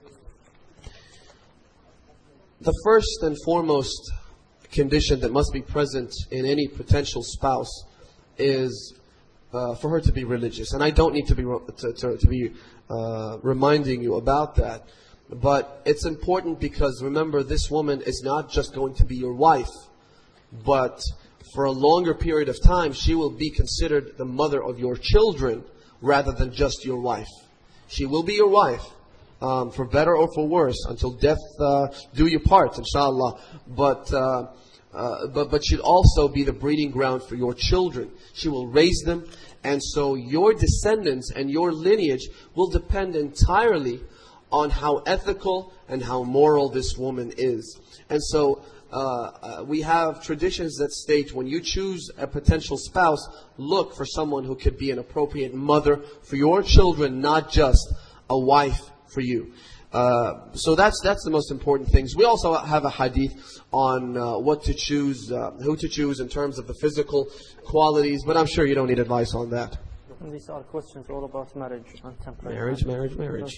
first and foremost condition that must be present in any potential spouse is for her to be religious. And I don't need to be reminding you about that. But it's important because, remember, this woman is not just going to be your wife, but for a longer period of time, she will be considered the mother of your children rather than just your wife. She will be your wife, for better or for worse, until death do you part, inshallah. But she'll also be the breeding ground for your children. She will raise them, and so your descendants and your lineage will depend entirely on how ethical and how moral this woman is. And so we have traditions that state when you choose a potential spouse, look for someone who could be an appropriate mother for your children, not just a wife for you. So that's the most important things. We also have a hadith on what to choose, who to choose in terms of the physical qualities, but I'm sure you don't need advice on that. And these are questions all about marriage and temporary Marriage.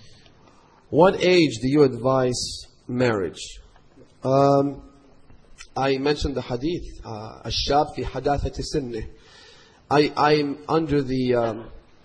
What age do you advise marriage? I mentioned the hadith, الشاب في حداثة سنه. I'm under the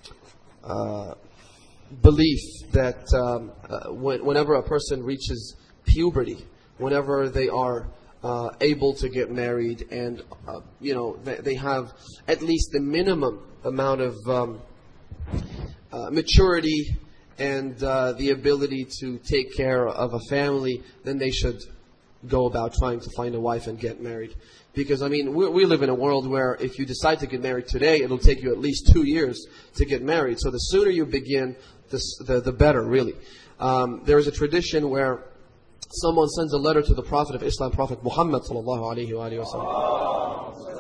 belief that whenever a person reaches puberty, whenever they are able to get married, and they have at least the minimum amount of maturity and the ability to take care of a family, then they should go about trying to find a wife and get married. Because, we live in a world where if you decide to get married today, it'll take you at least 2 years to get married. So the sooner you begin, the better, really. There is a tradition where someone sends a letter to the Prophet of Islam, Prophet Muhammad sallallahu alaihi wasallam,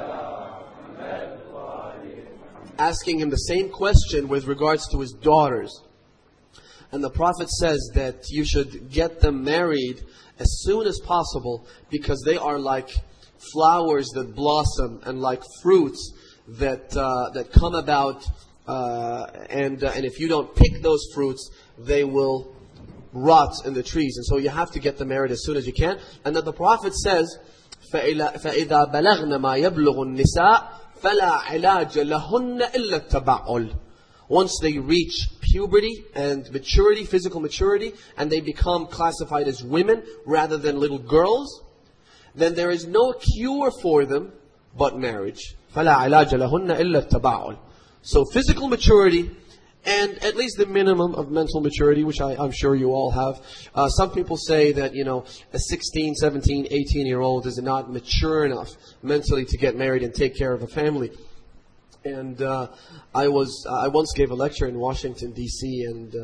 asking him the same question with regards to his daughters. And the Prophet says that you should get them married as soon as possible, because they are like flowers that blossom and like fruits that come about, and if you don't pick those fruits, they will rot in the trees. And so you have to get them married as soon as you can. And then the Prophet says, فَإِذَا بَلَغْنَ مَا يَبْلُغُ النِّسَاء فَلَا عِلَاجَ لَهُنَّ إِلَّا التَّبَعُّلِ. Once they reach puberty and maturity, physical maturity, and they become classified as women rather than little girls, then there is no cure for them but marriage. فَلَا عِلَاجَ لَهُنَّ إِلَّا التَّبَعُّلِ. So physical maturity and at least the minimum of mental maturity, which I'm sure you all have. Some people say that, a 16, 17, 18-year-old is not mature enough mentally to get married and take care of a family. And I once gave a lecture in Washington, D.C., and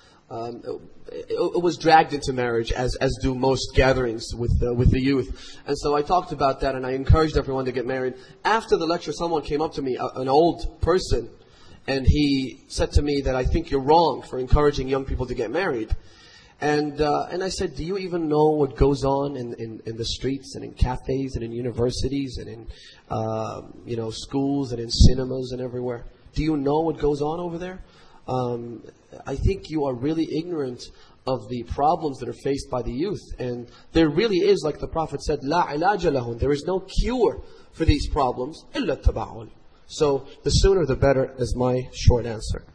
it was dragged into marriage, as do most gatherings with the youth. And so I talked about that, and I encouraged everyone to get married. After the lecture, someone came up to me, an old person, and he said to me that, I think you're wrong for encouraging young people to get married. And I said, do you even know what goes on in the streets and in cafes and in universities and in schools and in cinemas and everywhere? Do you know what goes on over there? I think you are really ignorant of the problems that are faced by the youth. And there really is, like the Prophet said, لا علاج لهن. There is no cure for these problems. إلا التبعل. So the sooner the better is my short answer.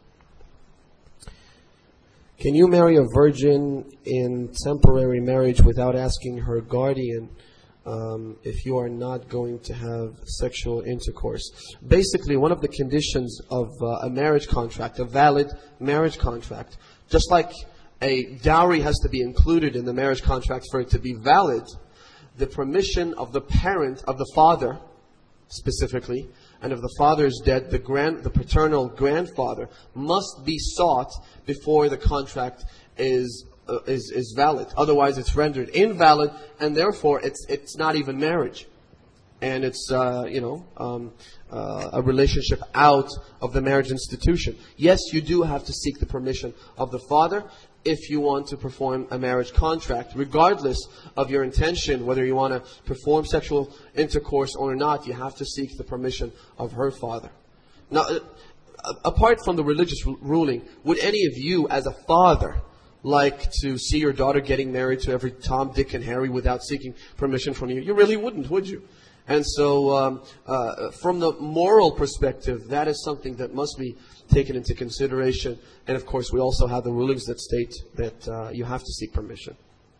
Can you marry a virgin in temporary marriage without asking her guardian if you are not going to have sexual intercourse? Basically, one of the conditions of a marriage contract, a valid marriage contract, just like a dowry has to be included in the marriage contract for it to be valid, the permission of the parent, of the father specifically, and if the father is dead, the paternal grandfather must be sought before the contract is valid. Otherwise, it's rendered invalid, and therefore it's not even marriage, and it's a relationship out of the marriage institution. Yes, you do have to seek the permission of the father if you want to perform a marriage contract, regardless of your intention, whether you want to perform sexual intercourse or not. You have to seek the permission of her father. Now, apart from the religious ruling, would any of you, as a father, like to see your daughter getting married to every Tom, Dick, and Harry without seeking permission from you? You really wouldn't, would you? And so, from the moral perspective, that is something that must be taken into consideration. And of course, we also have the rulings that state that you have to seek permission.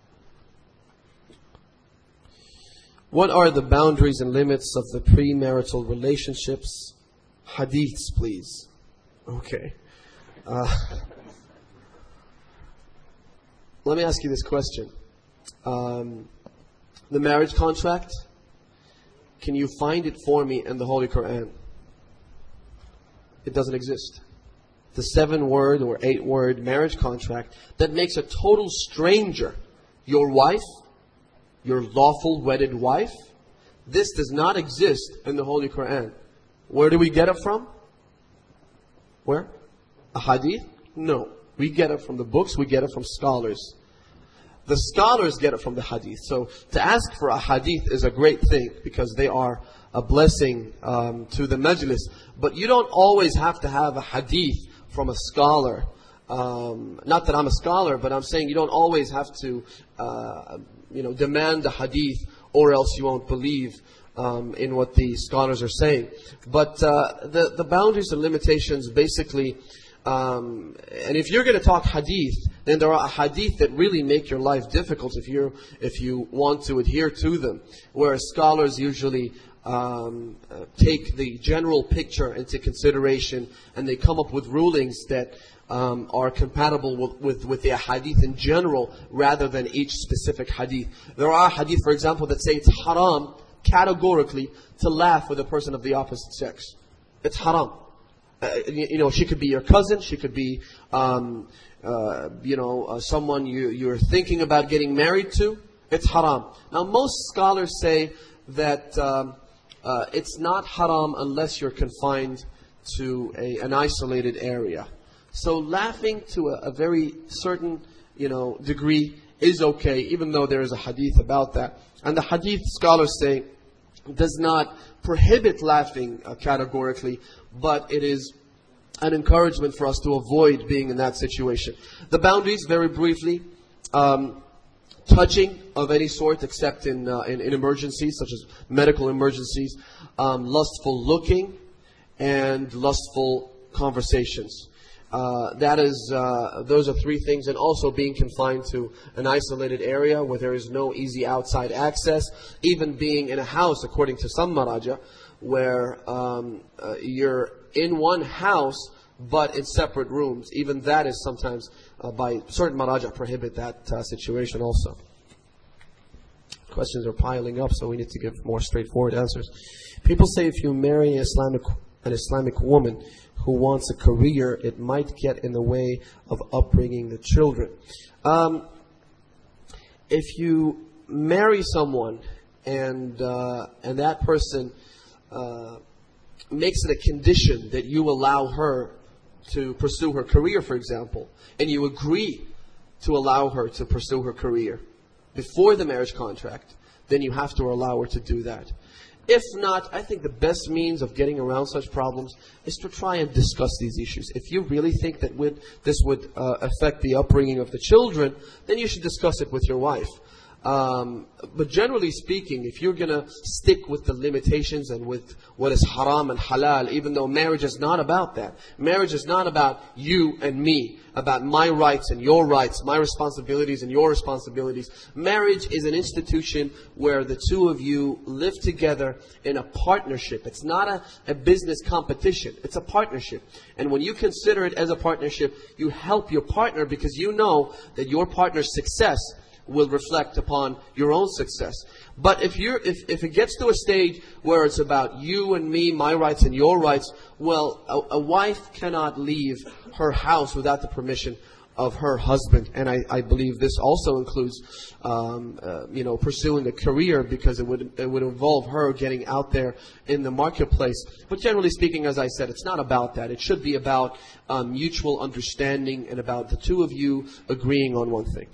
What are the boundaries and limits of the premarital relationships? Hadiths, please. Okay. Let me ask you this question. The marriage contract, can you find it for me in the Holy Quran? It doesn't exist. The 7-word or 8-word marriage contract that makes a total stranger your wife, your lawful wedded wife, this does not exist in the Holy Quran. Where do we get it from? Where? A hadith? No. We get it from the books, we get it from scholars. The scholars get it from the hadith. So to ask for a hadith is a great thing, because they are a blessing to the majlis. But you don't always have to have a hadith from a scholar. Not that I'm a scholar, but I'm saying you don't always have to demand a hadith or else you won't believe in what the scholars are saying. But the boundaries and limitations basically, and if you're going to talk hadith, then there are hadith that really make your life difficult if you want to adhere to them. Whereas scholars usually take the general picture into consideration, and they come up with rulings that are compatible with the hadith in general, rather than each specific hadith. There are hadith, for example, that say it's haram categorically to laugh with a person of the opposite sex. It's haram. She could be your cousin. She could be, someone you're thinking about getting married to. It's haram. Now, most scholars say that it's not haram unless you're confined to an isolated area. So laughing to a very certain, degree is okay, even though there is a hadith about that. And the hadith, scholars say, does not prohibit laughing categorically, but it is an encouragement for us to avoid being in that situation. The boundaries, very briefly, touching of any sort except in emergencies, such as medical emergencies, lustful looking, and lustful conversations. Those are three things, and also being confined to an isolated area where there is no easy outside access, even being in a house, according to some maraja, where you're in one house but in separate rooms. Even that is sometimes, by certain maraja, prohibit that situation also. Questions are piling up, so we need to give more straightforward answers. People say if you marry an Islamic woman who wants a career, it might get in the way of upbringing the children. If you marry someone and that person makes it a condition that you allow her to pursue her career, for example, and you agree to allow her to pursue her career before the marriage contract, then you have to allow her to do that. If not, I think the best means of getting around such problems is to try and discuss these issues. If you really think that this would affect the upbringing of the children, then you should discuss it with your wife. But generally speaking, if you're going to stick with the limitations and with what is haram and halal, even though marriage is not about that. Marriage is not about you and me, about my rights and your rights, my responsibilities and your responsibilities. Marriage is an institution where the two of you live together in a partnership. It's not a business competition. It's a partnership. And when you consider it as a partnership, you help your partner because you know that your partner's success will reflect upon your own success. But if it gets to a stage where it's about you and me, my rights and your rights, well, a wife cannot leave her house without the permission of her husband. And I believe this also includes, pursuing a career, because it would involve her getting out there in the marketplace. But generally speaking, as I said, it's not about that. It should be about mutual understanding and about the two of you agreeing on one thing.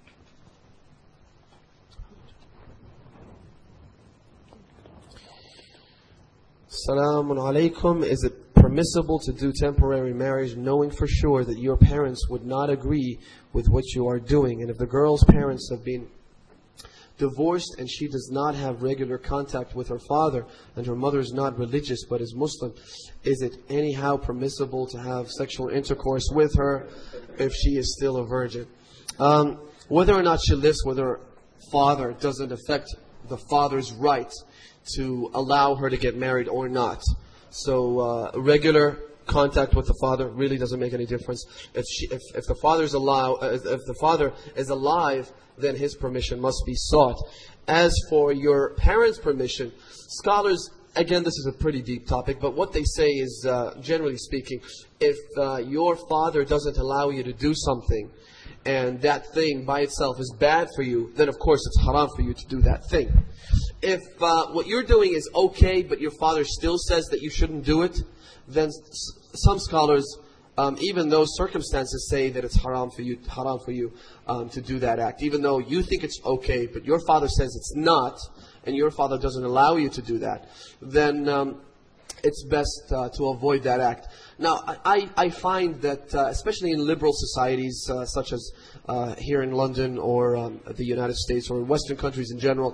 Assalamu alaikum. Is it permissible to do temporary marriage knowing for sure that your parents would not agree with what you are doing? And if the girl's parents have been divorced and she does not have regular contact with her father and her mother is not religious but is Muslim, is it anyhow permissible to have sexual intercourse with her if she is still a virgin? Whether or not she lives with her father doesn't affect the father's right to allow her to get married or not. So regular contact with the father really doesn't make any difference. If the father is alive, then his permission must be sought. As for your parents' permission, scholars, again, this is a pretty deep topic, but what they say is, generally speaking, if your father doesn't allow you to do something, and that thing by itself is bad for you, then of course it's haram for you to do that thing. If what you're doing is okay, but your father still says that you shouldn't do it, then some scholars, even those circumstances, say that it's haram for you to do that act. Even though you think it's okay, but your father says it's not, and your father doesn't allow you to do that, then it's best to avoid that act. Now, I find that, especially in liberal societies such as here in London or the United States or in Western countries in general,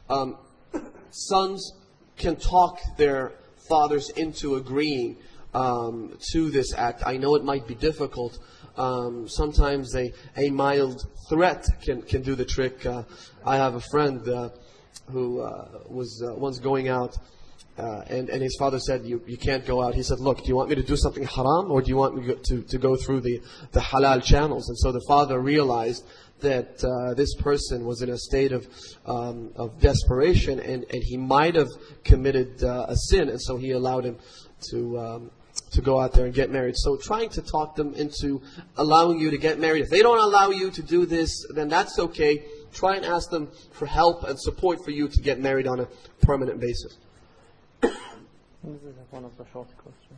sons can talk their fathers into agreeing to this act. I know it might be difficult. Sometimes a mild threat can do the trick. I have a friend who was once going out, and his father said, you can't go out. He said, look, do you want me to do something haram, or do you want me to go through the halal channels? And so the father realized that this person was in a state of desperation, and he might have committed a sin, and so he allowed him to go out there and get married. So trying to talk them into allowing you to get married. If they don't allow you to do this, then that's okay. Try and ask them for help and support for you to get married on a permanent basis. This is one of the short questions.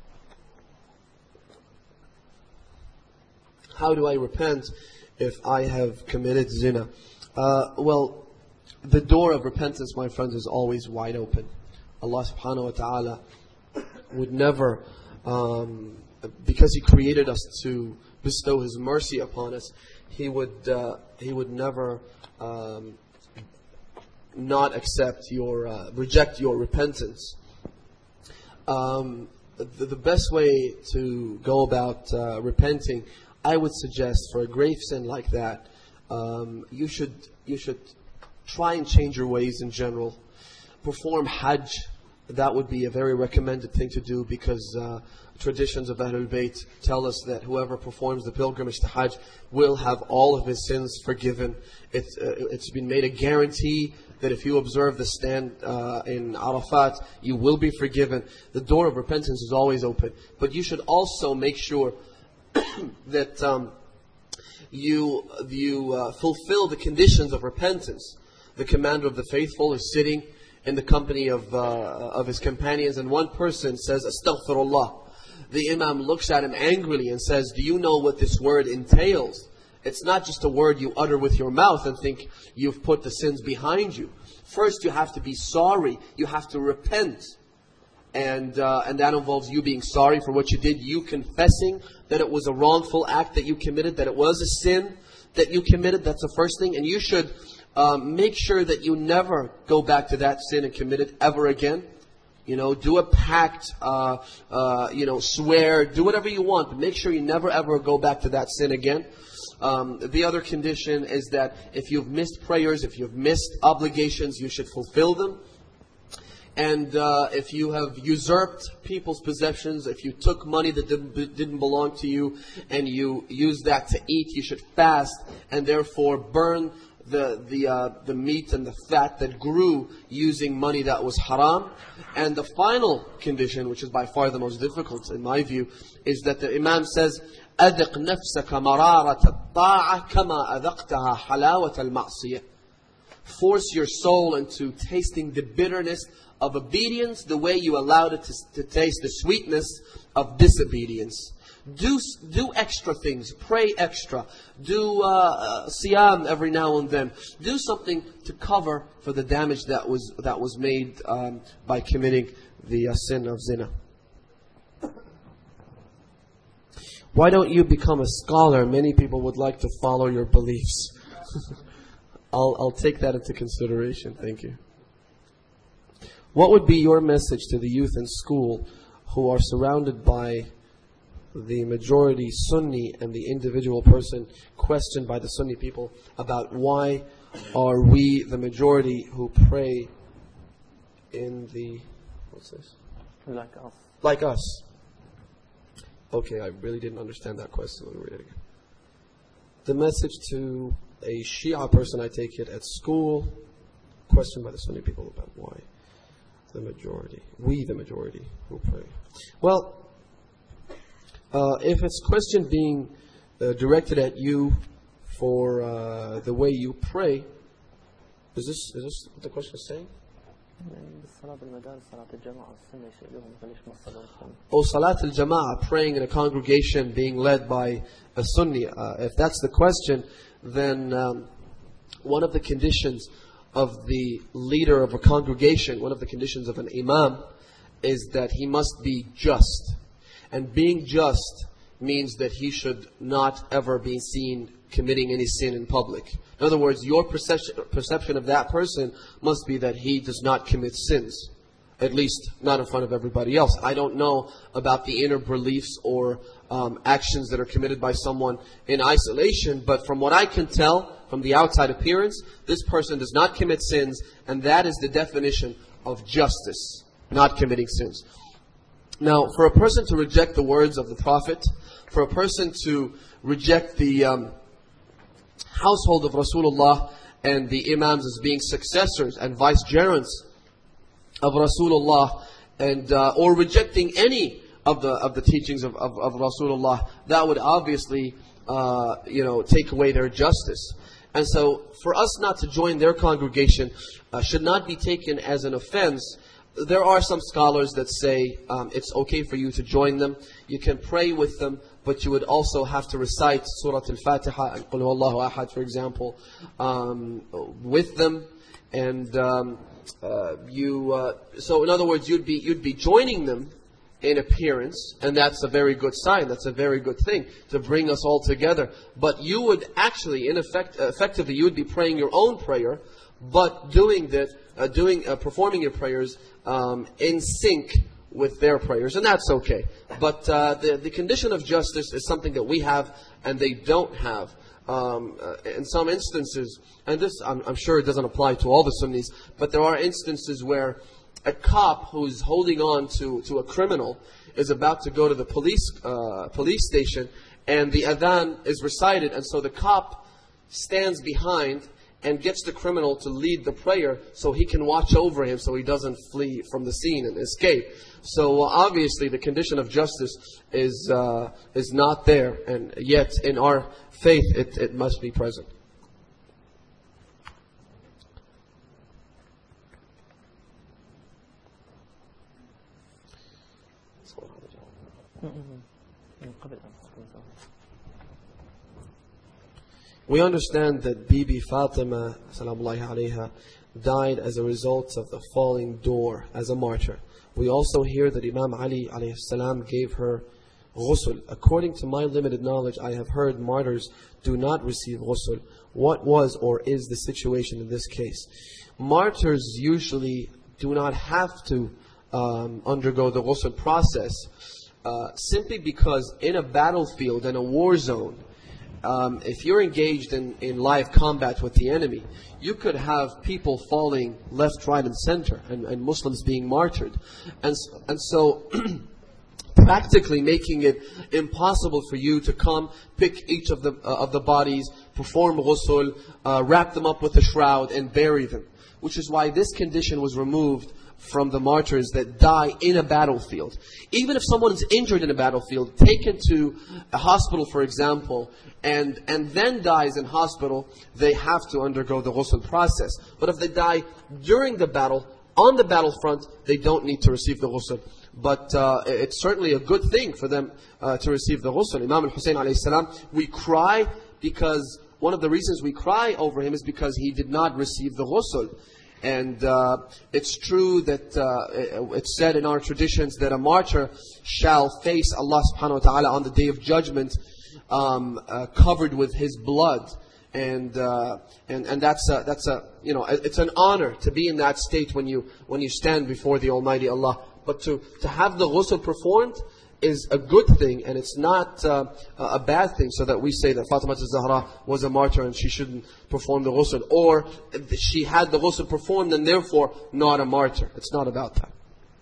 How do I repent if I have committed zina? Well, the door of repentance, my friends, is always wide open. Allah subhanahu wa ta'ala would never, because He created us to bestow His mercy upon us, He would never not accept reject your repentance. The best way to go about repenting, I would suggest, for a grave sin like that, you should try and change your ways in general. Perform Hajj. That would be a very recommended thing to do, because traditions of Ahlul Bayt tell us that whoever performs the pilgrimage to Hajj will have all of his sins forgiven. It's been made a guarantee that if you observe the stand in Arafat, you will be forgiven. The door of repentance is always open. But you should also make sure that you fulfill the conditions of repentance. The commander of the faithful is sitting in the company of his companions, and one person says, Astaghfirullah. The Imam looks at him angrily and says, do you know what this word entails? It's not just a word you utter with your mouth and think you've put the sins behind you. First, you have to be sorry. You have to repent. And that involves you being sorry for what you did, you confessing that it was a wrongful act that you committed, that it was a sin that you committed. That's the first thing. And you should make sure that you never go back to that sin and commit it ever again. Do a pact, swear, do whatever you want, but make sure you never ever go back to that sin again. The other condition is that if you've missed prayers, if you've missed obligations, you should fulfill them. And if you have usurped people's possessions, if you took money that didn't belong to you and you used that to eat, you should fast and therefore burn the meat and the fat that grew using money that was haram. And the final condition, which is by far the most difficult in my view, is that the Imam says, أذق نفسك مرارة الطاعة كما أذقتها حلاوة المعصية. Force your soul into tasting the bitterness of obedience the way you allowed it to taste the sweetness of disobedience. Do extra things. Pray extra. Do siyam every now and then. Do something to cover for the damage that was made by committing the sin of zina. Why don't you become a scholar? Many people would like to follow your beliefs. I'll take that into consideration. Thank you. What would be your message to the youth in school who are surrounded by the majority Sunni and the individual person questioned by the Sunni people about why are we the majority who pray in the... What's this? Like us. Like us. Okay, I really didn't understand that question. Let me read it again. The message to a Shia person, I take it, at school, questioned by the Sunni people about why we the majority who pray. Well, if it's question being directed at you for the way you pray, is this what the question is saying? Oh, Salat al-Jama'ah, praying in a congregation being led by a Sunni. If that's the question, then one of the conditions of the leader of a congregation, one of the conditions of an imam, is that he must be just. And being just means that he should not ever be seen committing any sin in public. In other words, your perception of that person must be that he does not commit sins. At least not in front of everybody else. I don't know about the inner beliefs or actions that are committed by someone in isolation, but from what I can tell from the outside appearance, this person does not commit sins, and that is the definition of justice, not committing sins. Now, for a person to reject the words of the Prophet, for a person to reject the household of Rasulullah and the Imams as being successors and vicegerents of Rasulullah, and or rejecting any of the teachings of Rasulullah, that would obviously take away their justice. And so, for us not to join their congregation should not be taken as an offense. There are some scholars that say it's okay for you to join them. You can pray with them, but you would also have to recite Surah Al-Fatiha and Qul Huwallahu Ahad, for example, with them. And so in other words, you'd be joining them in appearance, and that's a very good sign. That's a very good thing to bring us all together. But you would actually, effectively, you would be praying your own prayer, but performing your prayers in sync with their prayers, and that's okay. But the condition of justice is something that we have and they don't have. In some instances, and this I'm sure it doesn't apply to all the Sunnis, but there are instances where a cop who's holding on to a criminal is about to go to the police station, and the adhan is recited, and so the cop stands behind and gets the criminal to lead the prayer so he can watch over him so he doesn't flee from the scene and escape. So obviously the condition of justice is not there, and yet in our faith it must be present. We understand that Bibi Fatima salamullahi alayha died as a result of the falling door as a martyr. We also hear that Imam Ali alayhi salam gave her ghusl. According to my limited knowledge, I have heard martyrs do not receive ghusl. What was or is the situation in this case? Martyrs usually do not have to undergo the ghusl process simply because in a battlefield, in a war zone, if you're engaged in live combat with the enemy, you could have people falling left, right, and center, and Muslims being martyred. And so practically making it impossible for you to come, pick each of the bodies, perform ghusl, wrap them up with a shroud, and bury them. Which is why this condition was removed from the martyrs that die in a battlefield. Even if someone is injured in a battlefield, taken to a hospital, for example, and then dies in hospital, they have to undergo the ghusl process. But if they die during the battle, on the battlefront, they don't need to receive the ghusl. But it's certainly a good thing for them to receive the ghusl. Imam al-Hussein alayhi salam, we cry because one of the reasons we cry over him is because he did not receive the ghusl. And it's true that it's said in our traditions that a martyr shall face Allah subhanahu wa ta'ala on the day of judgment covered with his blood. And that's it's an honor to be in that state when you stand before the Almighty Allah. But to have the ghusl performed is a good thing, and it's not a bad thing, so that we say that Fatima al-Zahra was a martyr and she shouldn't perform the ghusl, or she had the ghusl performed and therefore not a martyr. It's not about that.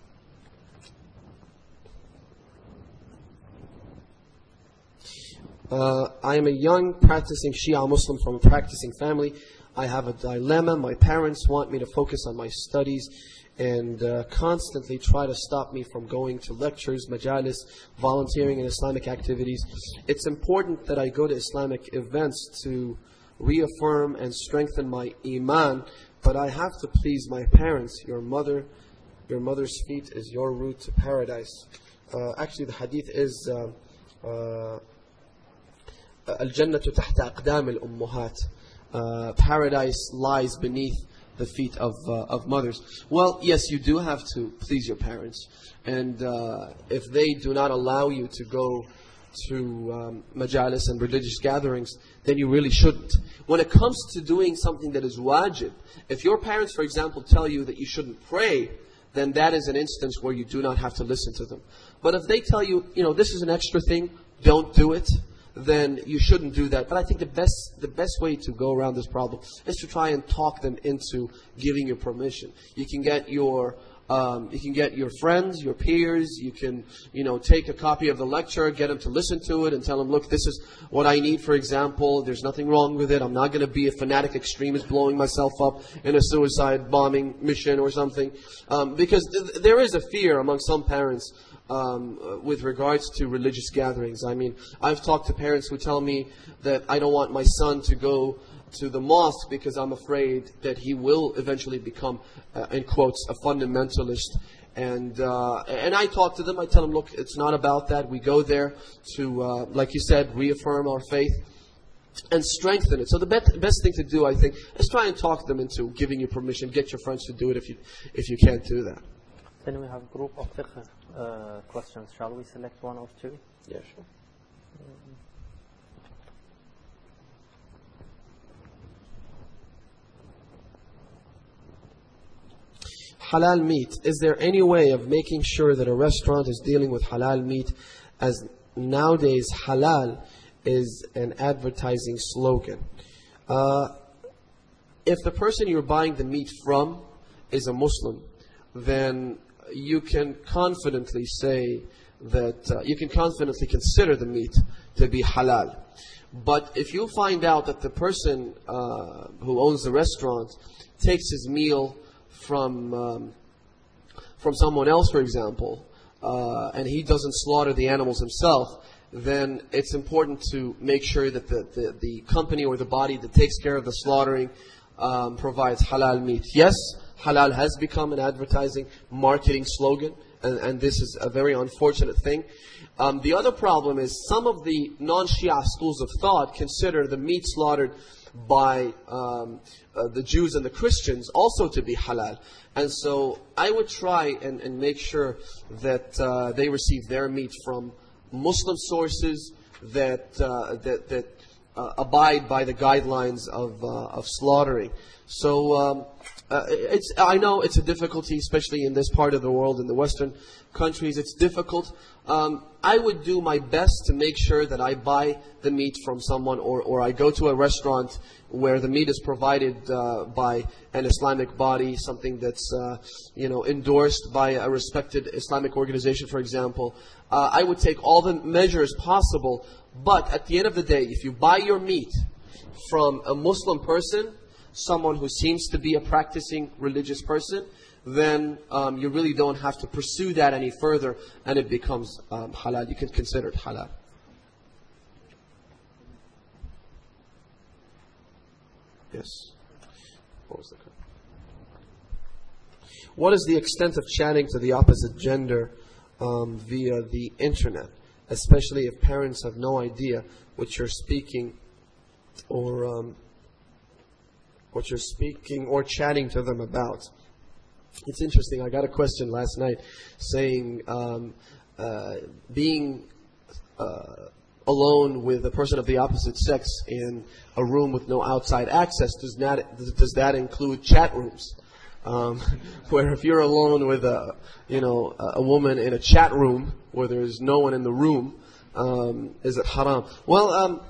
I am a young practicing Shia Muslim from a practicing family. I have a dilemma. My parents want me to focus on my studies and constantly try to stop me from going to lectures, majalis, volunteering in Islamic activities. It's important that I go to Islamic events to reaffirm and strengthen my iman, but I have to please my parents. Your mother's feet is your route to paradise. Actually, the hadith is Al-Jannatu tahta aqdam al-ummuhat. Paradise lies beneath the feet of mothers. Well, yes, you do have to please your parents. And if they do not allow you to go to majalis and religious gatherings, then you really shouldn't. When it comes to doing something that is wajib, if your parents, for example, tell you that you shouldn't pray, then that is an instance where you do not have to listen to them. But if they tell you, this is an extra thing, don't do it, then you shouldn't do that. But I think the best way to go around this problem is to try and talk them into giving you permission. You can get your friends, your peers. You can, take a copy of the lecture, get them to listen to it, and tell them, look, this is what I need. For example, there's nothing wrong with it. I'm not going to be a fanatic extremist blowing myself up in a suicide bombing mission or something, because there is a fear among some parents with regards to religious gatherings. I mean, I've talked to parents who tell me that I don't want my son to go to the mosque because I'm afraid that he will eventually become, in quotes, a fundamentalist. And I talk to them. I tell them, look, it's not about that. We go there to, like you said, reaffirm our faith and strengthen it. So the best thing to do, I think, is try and talk them into giving you permission. Get your friends to do it if you can't do that. Then we have a group of fiqh questions. Shall we select one or two? Yeah, sure. Halal meat. Is there any way of making sure that a restaurant is dealing with halal meat, as nowadays halal is an advertising slogan? If the person you're buying the meat from is a Muslim, then you can confidently say that you can confidently consider the meat to be halal. But if you find out that the person who owns the restaurant takes his meal from someone else, for example, and he doesn't slaughter the animals himself, then it's important to make sure that the company or the body that takes care of the slaughtering provides halal meat. Yes, halal has become an advertising, marketing slogan, and this is a very unfortunate thing. The other problem is some of the non-Shia schools of thought consider the meat slaughtered by the Jews and the Christians also to be halal. And so I would try and make sure that they receive their meat from Muslim sources that abide by the guidelines of slaughtering. So I know it's a difficulty, especially in this part of the world, in the Western countries. It's difficult. I would do my best to make sure that I buy the meat from someone, or I go to a restaurant where the meat is provided by an Islamic body, something that's endorsed by a respected Islamic organization, for example. I would take all the measures possible. But at the end of the day, if you buy your meat from a Muslim person, someone who seems to be a practicing religious person, then you really don't have to pursue that any further, and it becomes halal. You can consider it halal. Yes. What was the question? What is the extent of chatting to the opposite gender via the internet, especially if parents have no idea what you're speaking or chatting to them about? It's interesting. I got a question last night saying being alone with a person of the opposite sex in a room with no outside access, does that include chat rooms? Where if you're alone with a woman in a chat room where there's no one in the room, is it haram? Well,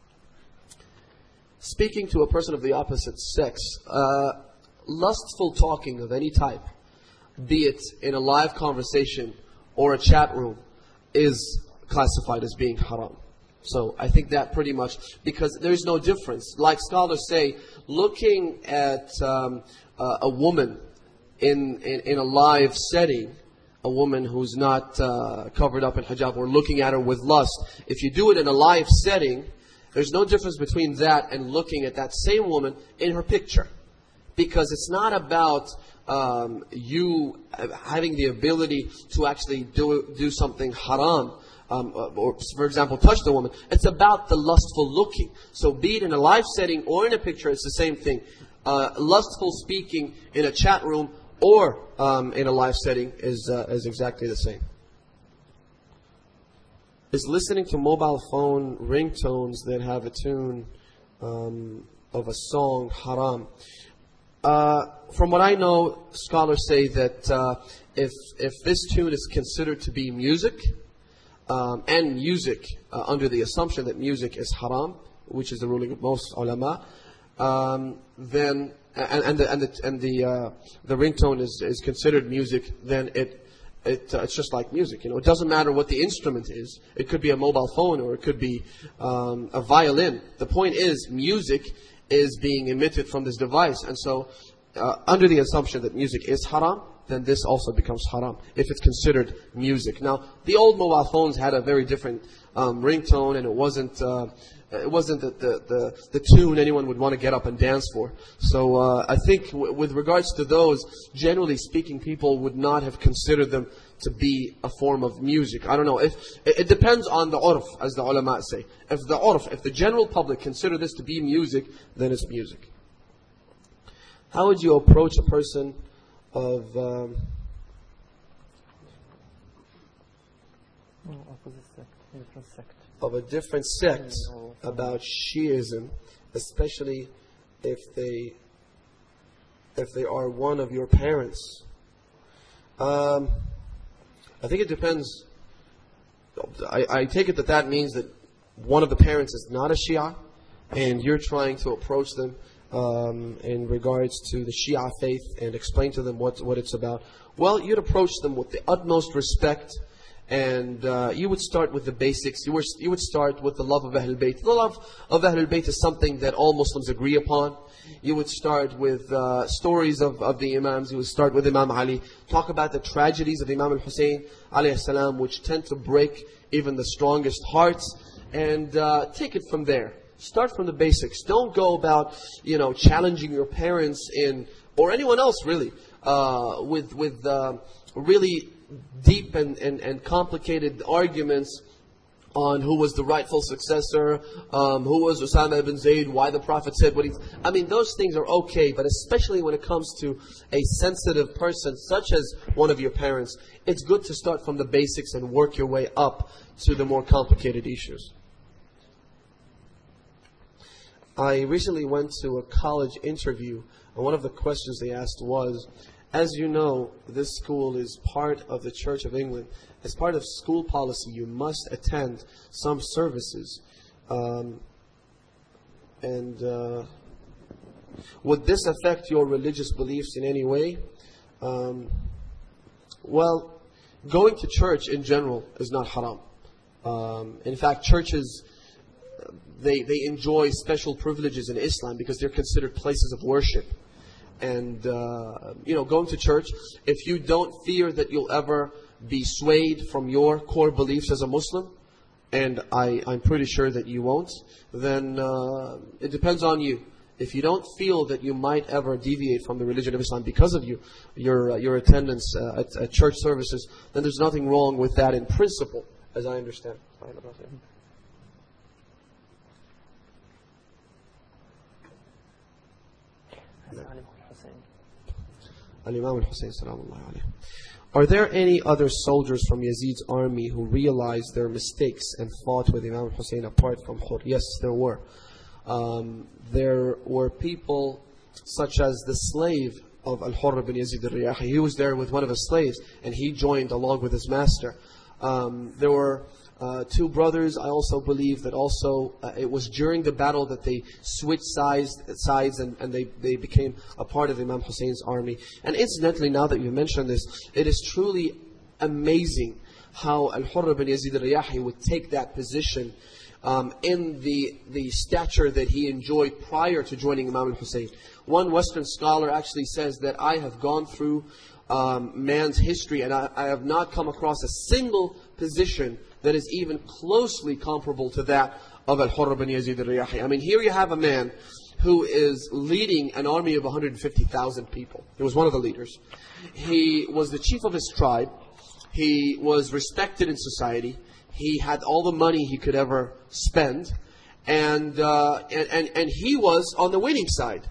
speaking to a person of the opposite sex, lustful talking of any type, be it in a live conversation or a chat room, is classified as being haram. So I think that pretty much, because there's no difference. Like scholars say, looking at a woman in a live setting, a woman who's not covered up in hijab, or looking at her with lust, if you do it in a live setting, there's no difference between that and looking at that same woman in her picture. Because it's not about you having the ability to actually do something haram, or, for example, touch the woman. It's about the lustful looking. So be it in a live setting or in a picture, it's the same thing. lustful speaking in a chat room or in a live setting is exactly the same. Is listening to mobile phone ringtones that have a tune of a song haram? From what I know, scholars say that if this tune is considered to be music, and music under the assumption that music is haram, which is the ruling of most ulama, then the ringtone is considered music, then it's just like music. It doesn't matter what the instrument is. It could be a mobile phone or it could be a violin. The point is, music is being emitted from this device, and so under the assumption that music is haram, then this also becomes haram if it's considered music. Now, the old mobile phones had a very different ringtone, and it wasn't the tune anyone would want to get up and dance for. So I think with regards to those, generally speaking, people would not have considered them to be a form of music. I don't know. It depends on the urf, as the ulama say. If the general public consider this to be music, then it's music. How would you approach a person of a different sect about Shiism, especially if they are one of your parents? I think it depends. I take it that means that one of the parents is not a Shia, and you're trying to approach them in regards to the Shia faith and explain to them what it's about. Well, you'd approach them with the utmost respect, and you would start with the basics. You would start with the love of Ahlul Bayt. The love of Ahlul Bayt is something that all Muslims agree upon. You would start with stories of the Imams. You would start with Imam Ali. Talk about the tragedies of Imam al-Hussein alayhi salam, which tend to break even the strongest hearts, and take it from there. Start from the basics. Don't go about, challenging your parents or anyone else really, with really deep and complicated arguments on who was the rightful successor, who was Usama ibn Zayd, why the Prophet said what he... those things are okay, but especially when it comes to a sensitive person, such as one of your parents, it's good to start from the basics and work your way up to the more complicated issues. I recently went to a college interview, and one of the questions they asked was, as you know, this school is part of the Church of England. As part of school policy, you must attend some services. Would this affect your religious beliefs in any way? Well, going to church in general is not haram. In fact, churches... They enjoy special privileges in Islam because they're considered places of worship. And, going to church, if you don't fear that you'll ever be swayed from your core beliefs as a Muslim, and I'm pretty sure that you won't, then it depends on you. If you don't feel that you might ever deviate from the religion of Islam because of your attendance at church services, then there's nothing wrong with that in principle, as I understand. Al-Imam al-Hussein salamullah alayhi. Are there any other soldiers from Yazid's army who realized their mistakes and fought with Imam al-Hussein apart from Hur? Yes, there were. There were people such as the slave of Al-Hurr ibn Yazid al-Riyahi. He was there with one of his slaves, and he joined along with his master. There were two brothers. I also believe that it was during the battle that they switched sides and they became a part of Imam Hussein's army. And incidentally, now that you mentioned this, it is truly amazing how Al-Hurr ibn Yazid al-Riyahi would take that position in the stature that he enjoyed prior to joining Imam al-Hussein. One Western scholar actually says that I have gone through man's history and I have not come across a single position that is even closely comparable to that of Al-Hurr ibn Yazid al-Riyahi. Here you have a man who is leading an army of 150,000 people. He was one of the leaders. He was the chief of his tribe. He was respected in society. He had all the money he could ever spend. And he was on the winning side.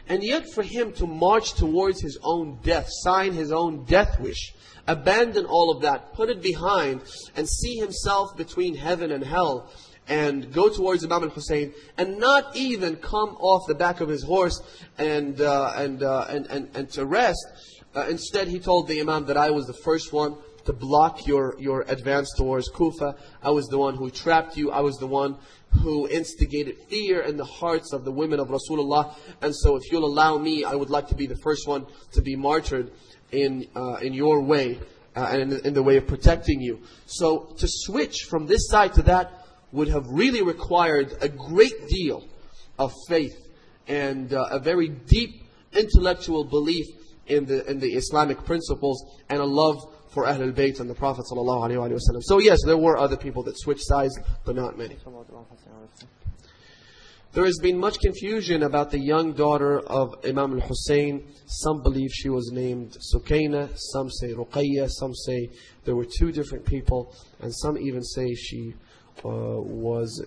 And yet for him to march towards his own death, sign his own death wish, abandon all of that, put it behind, and see himself between heaven and hell, and go towards Imam al-Hussein, and not even come off the back of his horse and to rest. Instead, he told the Imam that I was the first one to block your advance towards Kufa. I was the one who trapped you. I was the one who instigated fear in the hearts of the women of Rasulullah. And so if you'll allow me, I would like to be the first one to be martyred in your way, and in the way of protecting you. So to switch from this side to that would have really required a great deal of faith and a very deep intellectual belief in the Islamic principles and a love for Ahlul Bayt and the Prophet ﷺ. So yes, there were other people that switched sides, but not many. There has been much confusion about the young daughter of Imam al-Hussein. Some believe she was named Sukaina, some say Ruqayya, some say there were two different people, and some even say she was...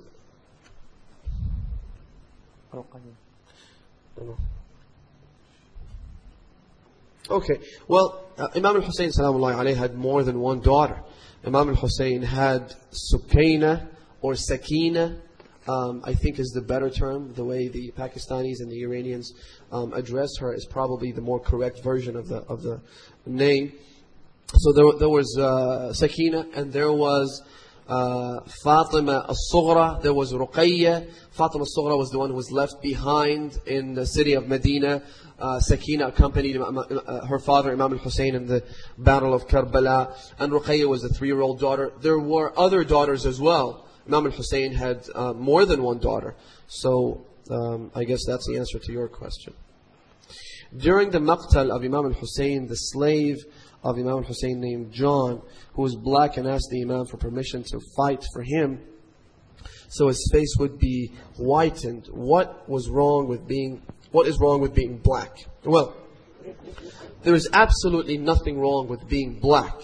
Okay, well, Imam al-Hussein salamullahi alayhi had more than one daughter. Imam al-Hussein had Sukaina or Sakina, I think is the better term. The way the Pakistanis and the Iranians address her is probably the more correct version of the name. So there was Sakina, and there was Fatima al-Sughra, there was Ruqayya. Fatima al-Sughra was the one who was left behind in the city of Medina. Sakina accompanied her father Imam al-Hussein in the battle of Karbala, and Ruqayya was a 3-year-old daughter. There were other daughters as well. Imam al-Hussein had more than one daughter. So I guess that's the answer to your question. During the maqtal of Imam al-Hussein, the slave of Imam al-Hussein named John, who was black, and asked the Imam for permission to fight for him so his face would be whitened. What is wrong with being black? Well, there is absolutely nothing wrong with being black.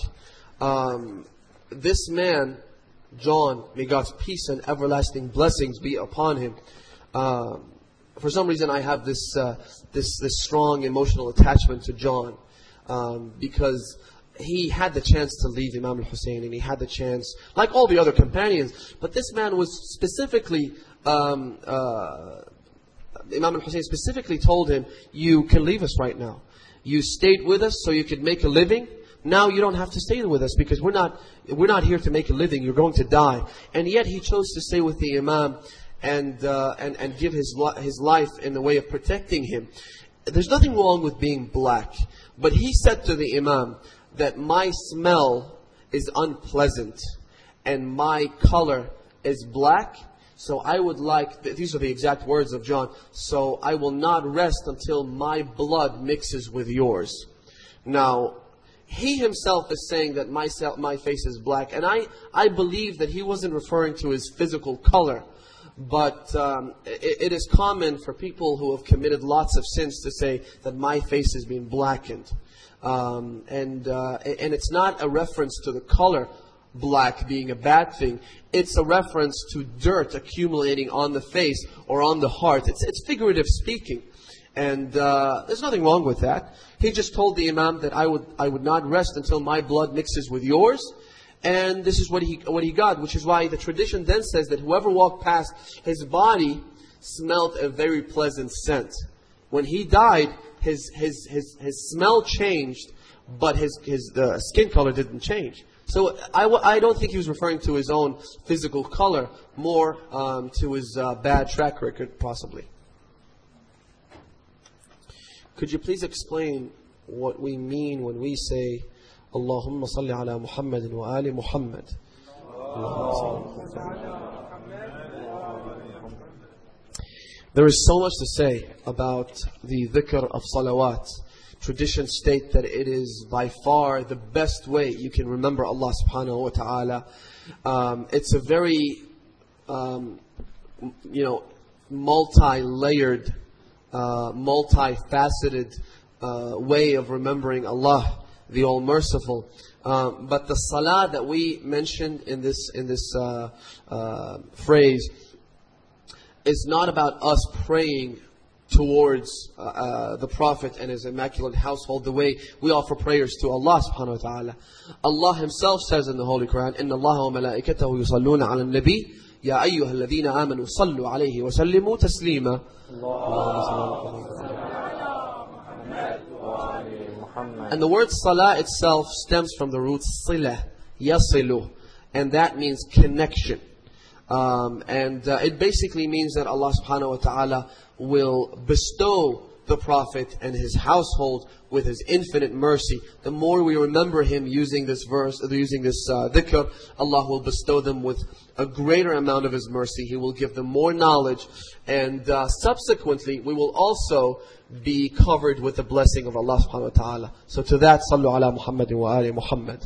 This man, John, may God's peace and everlasting blessings be upon him. For some reason, I have this strong emotional attachment to John, because he had the chance to leave Imam al-Hussein, and he had the chance, like all the other companions. But this man was specifically, Imam al-Hussein specifically told him, you can leave us right now. You stayed with us so you could make a living. Now you don't have to stay with us, because we're not here to make a living. You're going to die. And yet he chose to stay with the Imam and give his life in the way of protecting him. There's nothing wrong with being black, but he said to the Imam that my smell is unpleasant and my color is black. So I would like, these are the exact words of John, so I will not rest until my blood mixes with yours. Now, he himself is saying that my face is black, and I believe that he wasn't referring to his physical color, but it is common for people who have committed lots of sins to say that my face has been blackened. And it's not a reference to the color black being a bad thing. It's a reference to dirt accumulating on the face or on the heart. It's figurative speaking, and there's nothing wrong with that. He just told the Imam that I would not rest until my blood mixes with yours, and this is what he got, which is why the tradition then says that whoever walked past his body smelled a very pleasant scent. When he died, his smell changed, but his skin color didn't change. So I don't think he was referring to his own physical color, more to his bad track record, possibly. Could you please explain what we mean when we say Allahumma salli ala Muhammadin wa ali Muhammad? There is so much to say about the dhikr of salawat. Traditions state that it is by far the best way you can remember Allah subhanahu wa ta'ala. It's a very, multi-layered, multifaceted way of remembering Allah, the All-Merciful. But the salah that we mentioned in this phrase is not about us praying towards the Prophet and his immaculate household, the way we offer prayers to Allah subhanahu wa ta'ala. Allah Himself says in the Holy Quran, إِنَّ اللَّهَ وَمَلَائِكَتَهُ يُصَلُّونَ عَلَى النَّبِيِّ يَا أَيُّهَا الَّذِينَ آمَنُوا صَلُّوا عَلَيْهِ وَسَلِّمُوا تَسْلِيمًا. And the word salah itself stems from the root silah, yasilu, and that means connection. It basically means that Allah subhanahu wa ta'ala will bestow the Prophet and his household with His infinite mercy. The more we remember Him using this verse, using this dhikr, Allah will bestow them with a greater amount of His mercy. He will give them more knowledge, and subsequently we will also be covered with the blessing of Allah subhanahu wa ta'ala. So to that, sallu ala Muhammadin wa ali Muhammad.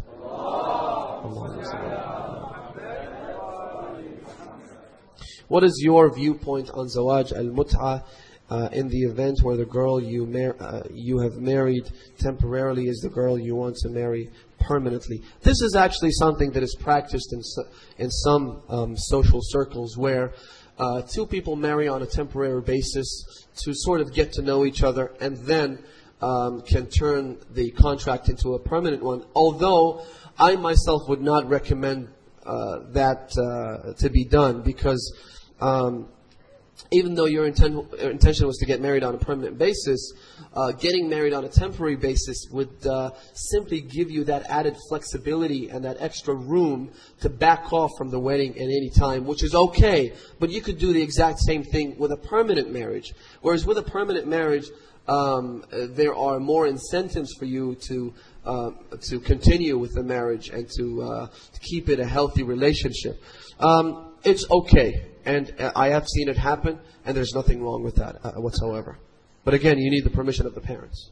What is your viewpoint on Zawaj al-Mut'ah in the event where the girl you have married temporarily is the girl you want to marry permanently? This is actually something that is practiced in some social circles, where two people marry on a temporary basis to sort of get to know each other, and then can turn the contract into a permanent one. Although I myself would not recommend that to be done, because even though your intention was to get married on a permanent basis, getting married on a temporary basis would simply give you that added flexibility and that extra room to back off from the wedding at any time, which is okay. But you could do the exact same thing with a permanent marriage. Whereas with a permanent marriage, there are more incentives for you to continue with the marriage and to keep it a healthy relationship. It's okay. And I have seen it happen, and there's nothing wrong with that whatsoever. But again, you need the permission of the parents.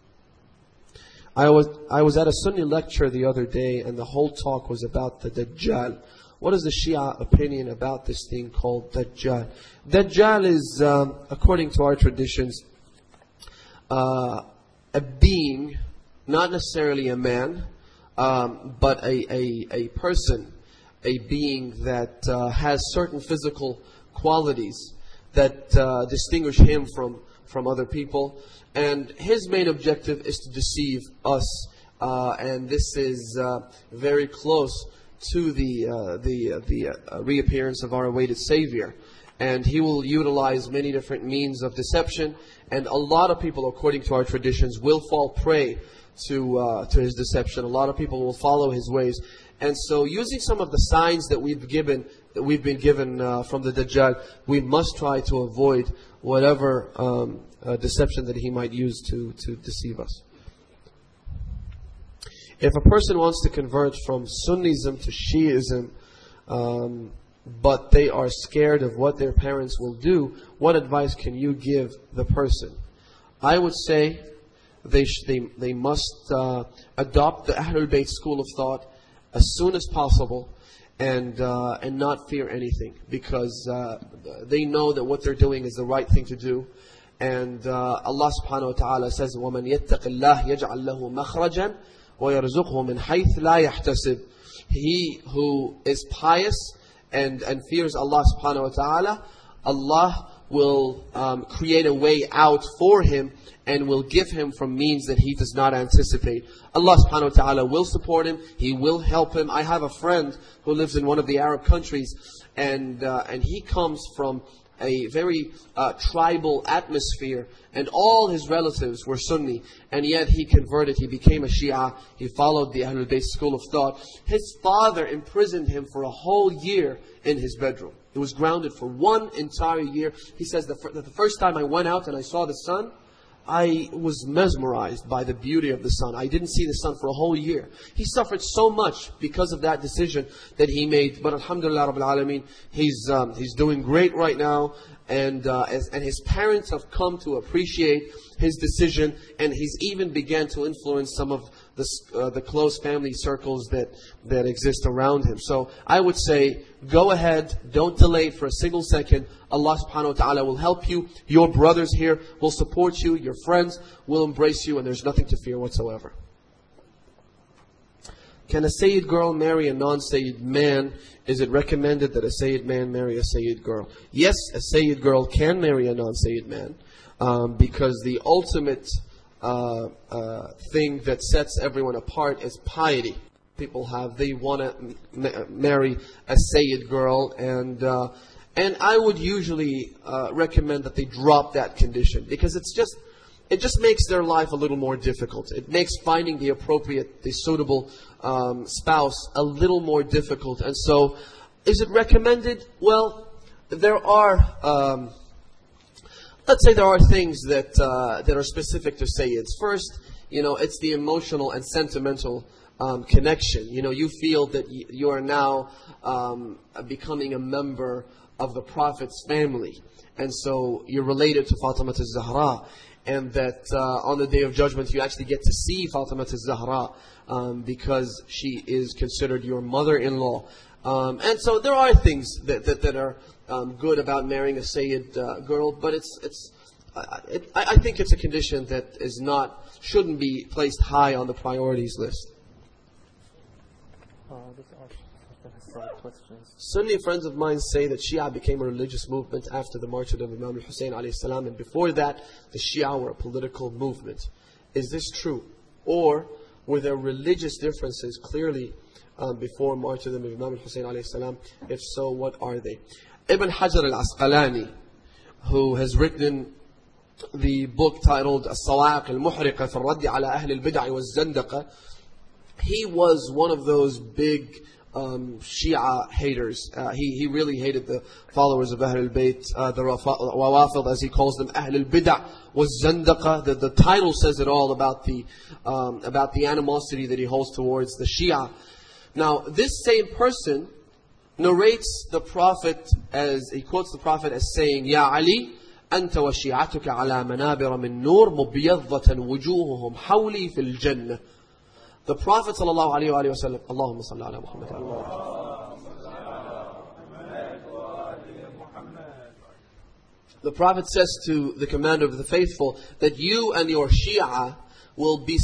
I was at a Sunni lecture the other day, and the whole talk was about the Dajjal. What is the Shia opinion about this thing called Dajjal? Dajjal is, according to our traditions, a being, not necessarily a man, but a person, a being that has certain physical qualities that distinguish him from other people. And his main objective is to deceive us. And this is very close to the reappearance of our awaited Savior. And he will utilize many different means of deception. And a lot of people, according to our traditions, will fall prey to his deception. A lot of people will follow his ways. And so, using some of the signs that we've been given from the Dajjal, we must try to avoid whatever deception that he might use to deceive us. If a person wants to convert from Sunnism to Shiism, but they are scared of what their parents will do, what advice can you give the person? I would say they must adopt the Ahlul Bayt school of thought as soon as possible, and not fear anything, because they know that what they're doing is the right thing to do. And Allah subhanahu wa ta'ala says, وَمَنْ يَتَّقِ اللَّهِ يَجْعَلْ لَهُ مَخْرَجًا وَيَرْزُقْهُ مِنْ حَيْثِ لَا يَحْتَسِبُ. He who is pious and fears Allah subhanahu wa ta'ala, Allah will create a way out for him and will give him from means that he does not anticipate. Allah subhanahu wa ta'ala will support him. He will help him. I have a friend who lives in one of the Arab countries, and he comes from a very tribal atmosphere, and all his relatives were Sunni, and yet he converted. He became a Shia. He followed the Ahlul Bayt school of thought. His father imprisoned him for a whole year in his bedroom. He was grounded for one entire year. He says that the first time I went out and I saw the sun, I was mesmerized by the beauty of the sun. I didn't see the sun for a whole year. He suffered so much because of that decision that he made. But alhamdulillah Rabbil Alameen, he's doing great right now. And his parents have come to appreciate his decision. And he's even began to influence some of the close family circles that exist around him. So I would say, go ahead, don't delay it for a single second. Allah subhanahu wa ta'ala will help you. Your brothers here will support you. Your friends will embrace you, and there's nothing to fear whatsoever. Can a Sayyid girl marry a non-Sayyid man? Is it recommended that a Sayyid man marry a Sayyid girl? Yes, a Sayyid girl can marry a non-Sayyid man, because the ultimate thing that sets everyone apart is piety. People they want to marry a Sayyid girl, and I would usually recommend that they drop that condition, because it just makes their life a little more difficult. It makes finding the suitable spouse a little more difficult. And so, is it recommended? Well, there are, let's say there are things that are specific to Sayyids. First, it's the emotional and sentimental connection. You feel that you are now becoming a member of the Prophet's family. And so, you're related to Fatima al-Zahra. And that on the Day of Judgment you actually get to see Fatima al-Zahra because she is considered your mother-in-law. And so there are things that are good about marrying a Sayyid girl, but I think it's a condition that shouldn't be placed high on the priorities list. These are historic questions. Sunni friends of mine say that Shia became a religious movement after the martyrdom of Imam al-Hussein alayhi salam, and before that the Shia were a political movement. Is this true? Or were there religious differences clearly before martyrdom of Imam al-Hussein alayhi salam? If so, what are they? Ibn Hajar al-Asqalani, who has written the book titled As-Sawa'iq al-Muhriqa fi al-Radd ala Ahli al-Bid'ah wa al-Zandaqa, he was one of those big Shia haters. He really hated the followers of Ahl al-Bayt, the Rawafid, as he calls them, Ahl al-Bid'ah was Zandaqa. The title says it all about the animosity that he holds towards the Shia. Now, this same person narrates the Prophet he quotes the Prophet as saying, Ya Ali, أنت وشيعتك على منابر من نور مبيضة وجوههم حولي في الجنة. The Prophet sallallahu alaihi wasallam, Allahumma salli ala Muhammad. The Prophet says to the commander of the faithful that you and your Shia will be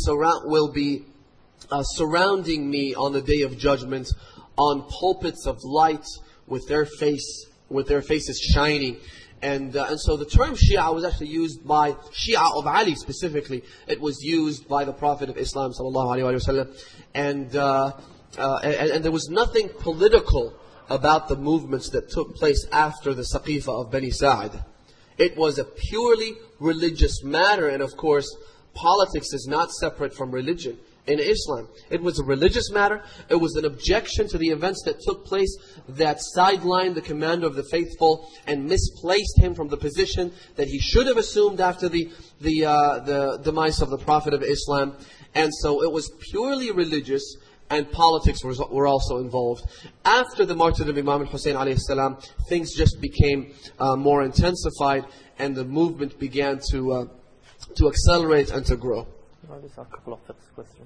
surrounding me on the Day of Judgment on pulpits of light with their faces shining. And so the term Shia was actually used by Shia of Ali specifically. It was used by the Prophet of Islam sallallahu alaihi wasallam, and there was nothing political about the movements that took place after the Saqifa of Bani Sa'd. It was a purely religious matter, and of course, politics is not separate from religion. In Islam, it was a religious matter. It was an objection to the events that took place that sidelined the commander of the faithful and misplaced him from the position that he should have assumed after the demise of the Prophet of Islam. And so it was purely religious, and politics were also involved. After the martyrdom of Imam al-Hussein alayhi salam, things just became more intensified, and the movement began to accelerate and to grow. These are a couple of fixed questions.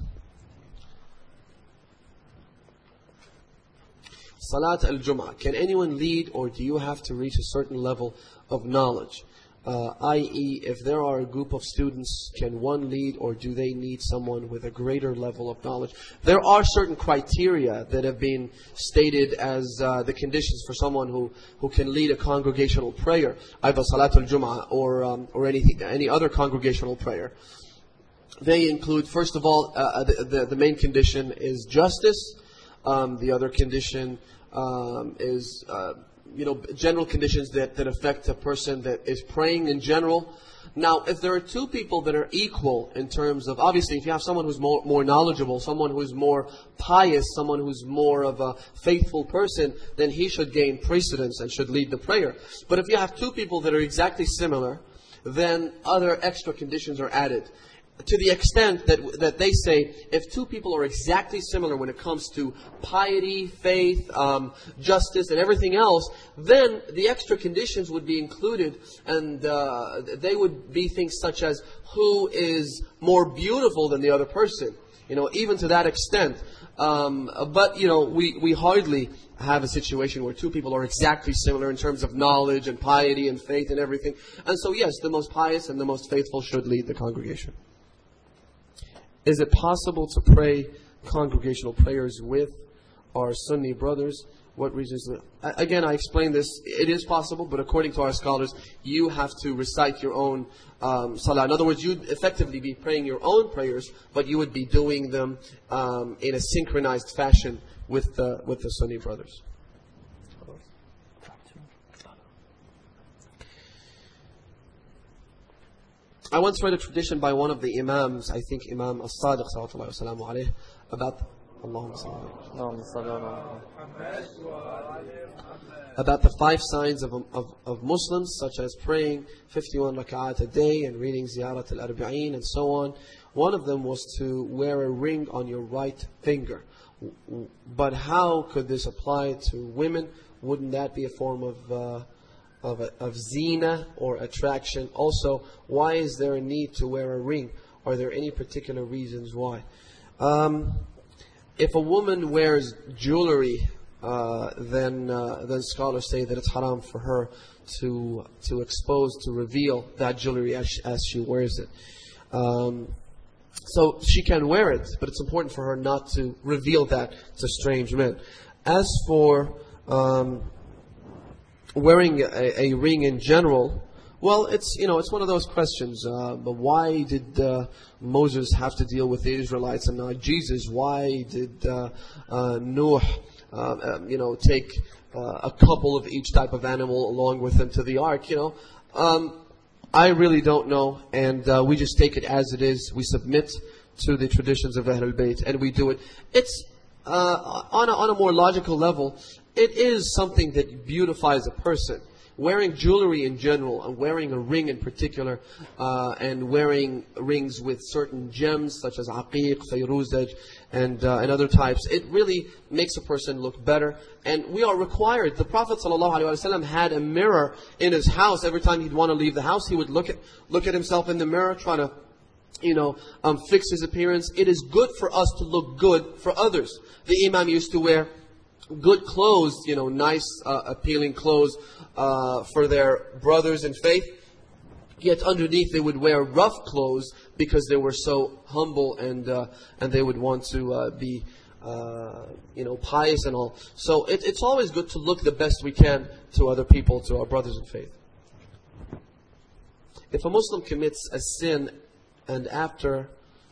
Salat al-Jum'ah. Can anyone lead, or do you have to reach a certain level of knowledge? I.e., if there are a group of students, can one lead, or do they need someone with a greater level of knowledge? There are certain criteria that have been stated as the conditions for someone who can lead a congregational prayer, either Salat al-Jum'ah or any other congregational prayer. They include, first of all, the main condition is justice. The other condition is, general conditions that affect a person that is praying in general. Now, if there are two people that are equal in terms of, obviously, if you have someone who's more knowledgeable, someone who's more pious, someone who's more of a faithful person, then he should gain precedence and should lead the prayer. But if you have two people that are exactly similar, then other extra conditions are added. To the extent that they say, if two people are exactly similar when it comes to piety, faith, justice, and everything else, then the extra conditions would be included, and they would be things such as who is more beautiful than the other person, even to that extent. But we hardly have a situation where two people are exactly similar in terms of knowledge and piety and faith and everything. And so yes, the most pious and the most faithful should lead the congregation. Is it possible to pray congregational prayers with our Sunni brothers. What reasons? Again, I explained this. It is possible, but according to our scholars, you have to recite your own salah. In other words, you'd effectively be praying your own prayers, but you would be doing them in a synchronized fashion with the Sunni brothers. I once read a tradition by one of the Imams, I think Imam As-Sadiq sallallahu alayhi wa sallam alayhi, about about the 5 signs of Muslims, such as praying 51 rak'at a day and reading Ziyarat al-Arba'een and so on. One of them was to wear a ring on your right finger. But how could this apply to women? Wouldn't that be a form of zina or attraction? Also, why is there a need to wear a ring? Are there any particular reasons why? If a woman wears jewelry, then scholars say that it's haram for her to expose, to reveal that jewelry as she wears it. So she can wear it, but it's important for her not to reveal that to strange men. As for wearing a ring in general, well, it's one of those questions. But why did Moses have to deal with the Israelites and not Jesus? Why did Noah, take a couple of each type of animal along with him to the ark? I really don't know, and we just take it as it is. We submit to the traditions of Ahlul Bayt, and we do it. It's on a more logical level. It is something that beautifies a person. Wearing jewelry in general, and wearing a ring in particular, and wearing rings with certain gems such as aqiq, fayruzaj, and other types, it really makes a person look better. And we are required. The Prophet ﷺ had a mirror in his house. Every time he'd want to leave the house, he would look at himself in the mirror, try to fix his appearance. It is good for us to look good for others. The Imam used to wear good clothes, nice, appealing clothes for their brothers in faith. Yet underneath they would wear rough clothes because they were so humble and they would want to be pious and all. So it's always good to look the best we can to other people, to our brothers in faith. If a Muslim commits a sin and after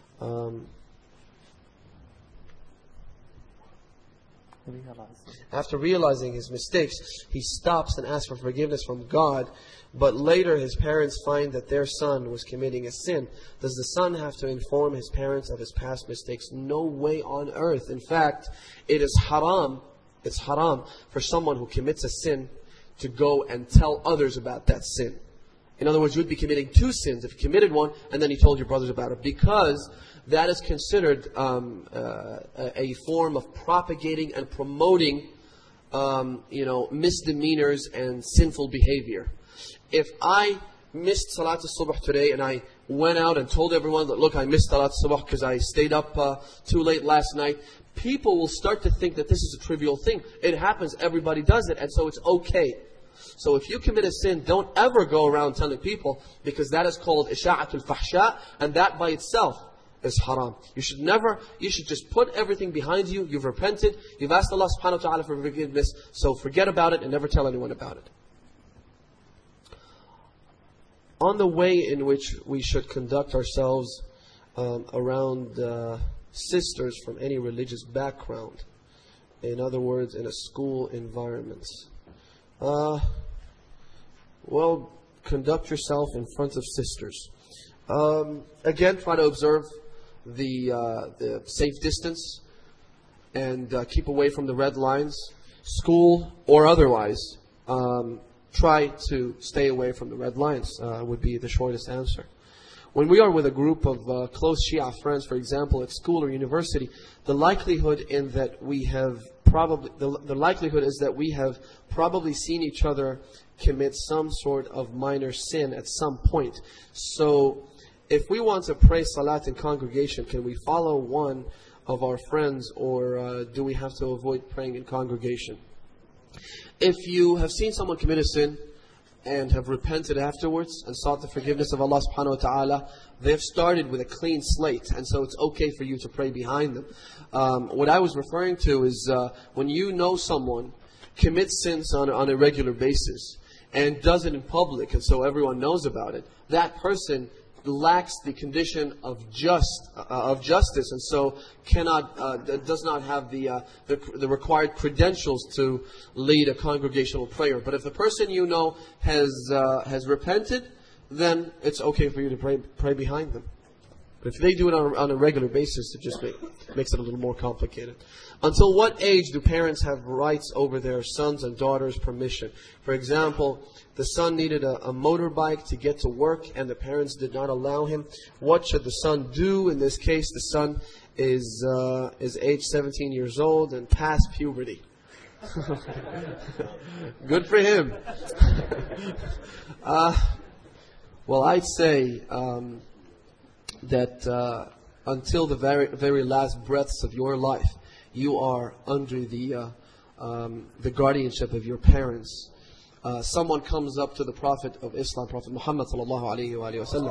realizing his mistakes, he stops and asks for forgiveness from God, but later his parents find that their son was committing a sin, does the son have to inform his parents of his past mistakes? No way on earth. In fact, it is haram. It's haram for someone who commits a sin to go and tell others about that sin. In other words, you would be committing 2 sins if you committed one and then you told your brothers about it, because that is considered a form of propagating and promoting, misdemeanors and sinful behavior. If I missed Salat al-Subh today and I went out and told everyone that, look, I missed Salat al-Subh because I stayed up too late last night, people will start to think that this is a trivial thing. It happens, everybody does it, and so it's okay. So if you commit a sin, don't ever go around telling people, because that is called isha'atul fahsha, and that by itself is haram. You should just put everything behind you. You've repented. You've asked Allah subhanahu wa ta'ala for forgiveness. So forget about it and never tell anyone about it. On the way in which we should conduct ourselves around sisters from any religious background. In other words, in a school environment. Well, conduct yourself in front of sisters. Again, try to observe the safe distance and keep away from the red lines, school or otherwise. Try to stay away from the red lines would be the shortest answer. When we are with a group of close Shia friends, for example, at school or university, the likelihood is that we have probably seen each other commit some sort of minor sin at some point. So if we want to pray salat in congregation, can we follow one of our friends, or do we have to avoid praying in congregation? If you have seen someone commit a sin and have repented afterwards and sought the forgiveness of Allah subhanahu wa ta'ala, they've started with a clean slate, and so it's okay for you to pray behind them. What I was referring to is when you know someone commits sins on a regular basis and does it in public, and so everyone knows about it, that person lacks the condition of justice, and so does not have the required credentials to lead a congregational prayer. But if the person you know has repented, then it's okay for you to pray behind them. But if they do it on a regular basis, it just makes it a little more complicated. Until what age do parents have rights over their sons' and daughters' permission? For example, the son needed a motorbike to get to work and the parents did not allow him. What should the son do in this case? The son is age 17 years old and past puberty. Good for him. Well, I'd say that until the very last breaths of your life, you are under the guardianship of your parents. Someone comes up to the Prophet of Islam, Prophet Muhammad sallallahu alaihi wasallam,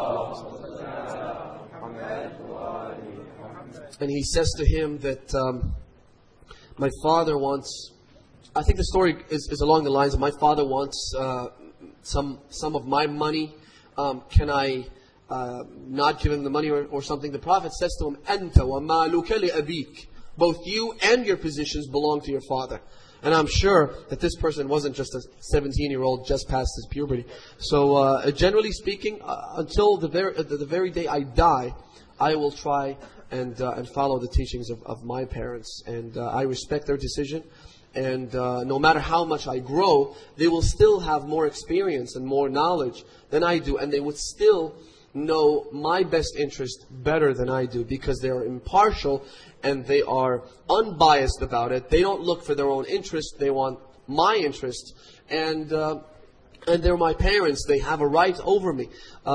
and he says to him that my father wants. I think the story is along the lines of my father wants some of my money. Can I not give him the money or something? The Prophet says to him, "Anta wa maluka li abik." Both you and your positions belong to your father. And I'm sure that this person wasn't just a 17-year-old just past his puberty. So generally speaking, until the very day I die, I will try and follow the teachings of my parents. And I respect their decision. And no matter how much I grow, they will still have more experience and more knowledge than I do. And they would still know my best interest better than I do, because they are impartial and they are unbiased about it. They don't look for their own interest. They want my interest. And they're my parents. They have a right over me.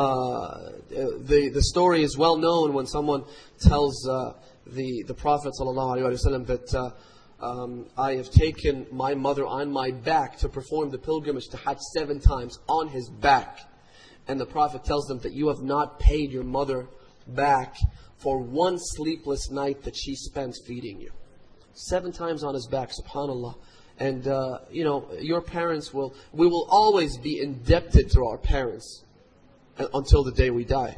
The story is well known when someone tells the Prophet ﷺ that I have taken my mother on my back to perform the pilgrimage to Hajj 7 times on his back. And the Prophet tells them that you have not paid your mother back for one sleepless night that she spent feeding you. 7 times on his back, subhanAllah. And, your parents we will always be indebted to our parents until the day we die.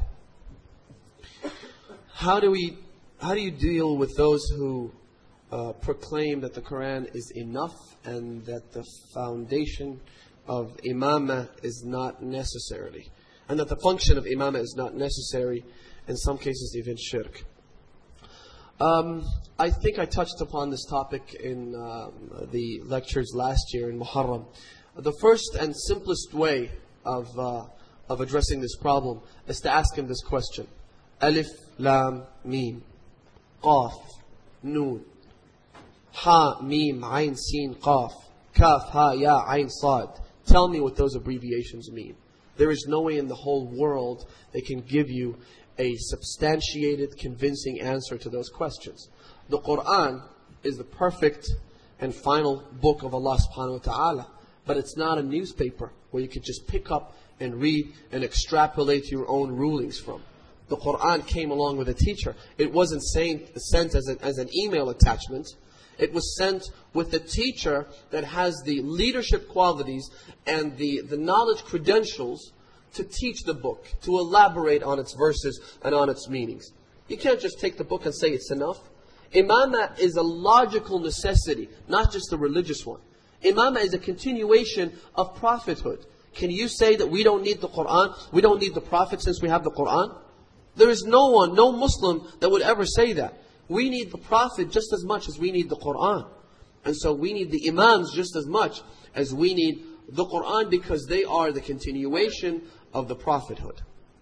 How do you deal with those who proclaim that the Quran is enough and that the foundation of imamah is not necessarily, and that the function of imamah is not necessary, in some cases even shirk? I think I touched upon this topic in the lectures last year in Muharram. The first and simplest way of addressing this problem is to ask him this question: Alif, Lam, Mim, Qaf, Noon, Ha, Mim, Ain, Sin, Qaf, Kaf, Ha, Ya, Ain, Sad. Tell me what those abbreviations mean. There is no way in the whole world they can give you a substantiated, convincing answer to those questions. The Quran is the perfect and final book of Allah subhanahu wa ta'ala. But it's not a newspaper where you could just pick up and read and extrapolate your own rulings from. The Quran came along with a teacher. It wasn't sent as an email attachment. It was sent with a teacher that has the leadership qualities and the knowledge credentials to teach the book, to elaborate on its verses and on its meanings. You can't just take the book and say it's enough. Imamah is a logical necessity, not just a religious one. Imamah is a continuation of prophethood. Can you say that we don't need the Quran, we don't need the Prophet since we have the Quran? There is no Muslim that would ever say that. We need the Prophet just as much as we need the Quran. And so we need the Imams just as much as we need the Quran, because they are the continuation of the prophethood.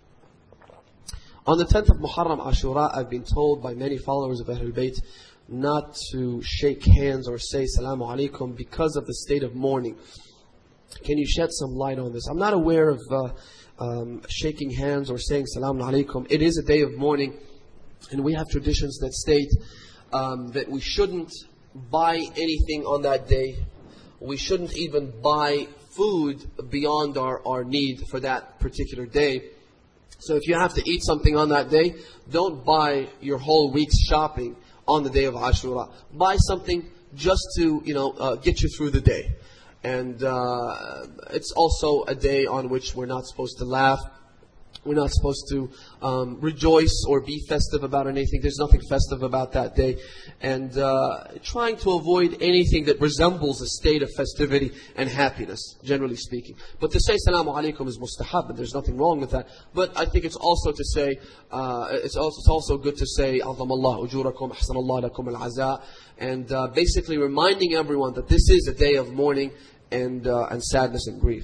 On the 10th of Muharram, Ashura, I've been told by many followers of Ahlul Bayt not to shake hands or say Salamu Alaikum because of the state of mourning. Can you shed some light on this? I'm not aware of shaking hands or saying Salamu Alaikum. It is a day of mourning, and we have traditions that state that we shouldn't buy anything on that day. We shouldn't even buy food beyond our need for that particular day. So if you have to eat something on that day, don't buy your whole week's shopping on the day of Ashura. Buy something just to get you through the day. And it's also a day on which we're not supposed to laugh. We're not supposed to rejoice or be festive about anything. There's nothing festive about that day. And trying to avoid anything that resembles a state of festivity and happiness, generally speaking. But to say Salamu Alaikum is mustahab, and there's nothing wrong with that. But I think it's also to say, it's also good to say, Azamallah ujurakum, ahsanallah lakum al-aza. And basically reminding everyone that this is a day of mourning and sadness and grief.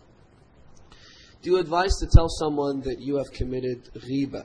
Do you advise to tell someone that you have committed ghiba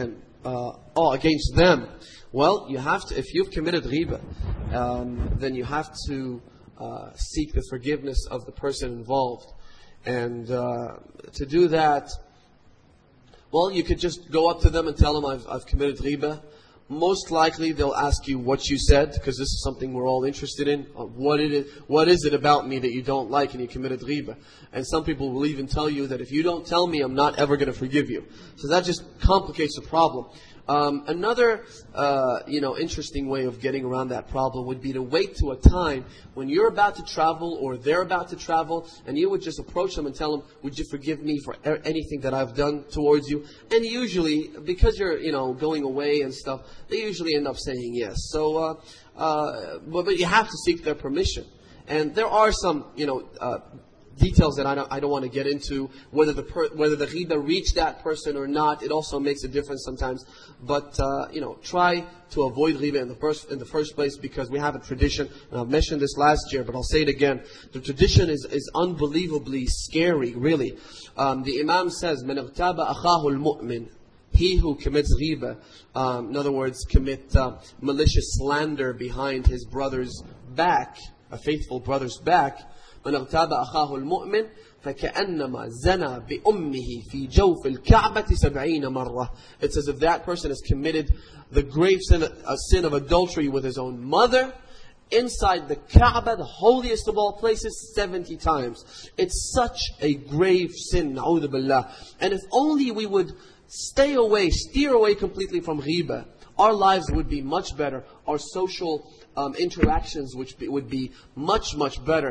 against them? Well, you have to. If you've committed ghiba, then you have to seek the forgiveness of the person involved. And to do that, well, you could just go up to them and tell them, I've committed ghiba. Most likely they'll ask you what you said, because this is something we're all interested in. What is it about me that you don't like and you committed ghiba? And some people will even tell you that if you don't tell me, I'm not ever going to forgive you. So that just complicates the problem. Another interesting way of getting around that problem would be to wait to a time when you're about to travel or they're about to travel, and you would just approach them and tell them, would you forgive me for anything that I've done towards you? And usually, because you're going away and stuff, they usually end up saying yes. So but you have to seek their permission. And there are some details that I don't want to get into, whether the ghiba reached that person or not. It also makes a difference sometimes. But try to avoid ghiba in the first place, because we have a tradition, and I've mentioned this last year, but I'll say it again. The tradition is unbelievably scary, really. The Imam says, "Man ightaba akhahu al-mu'min." He who commits ghiba, in other words, commit malicious slander behind his brother's back, a faithful brother's back. من اغتاب أخاه المؤمن فكأنما زنى بأمه في جوف الكعبة 70 مرة. It's as if that person has committed the grave sin of adultery with his own mother inside the Kaaba, the holiest of all places, 70 times. It's such a grave sin, na'udhu billah. And if only we would steer away completely from ghiba, our lives would be much better. Our social interactions would be much, much better.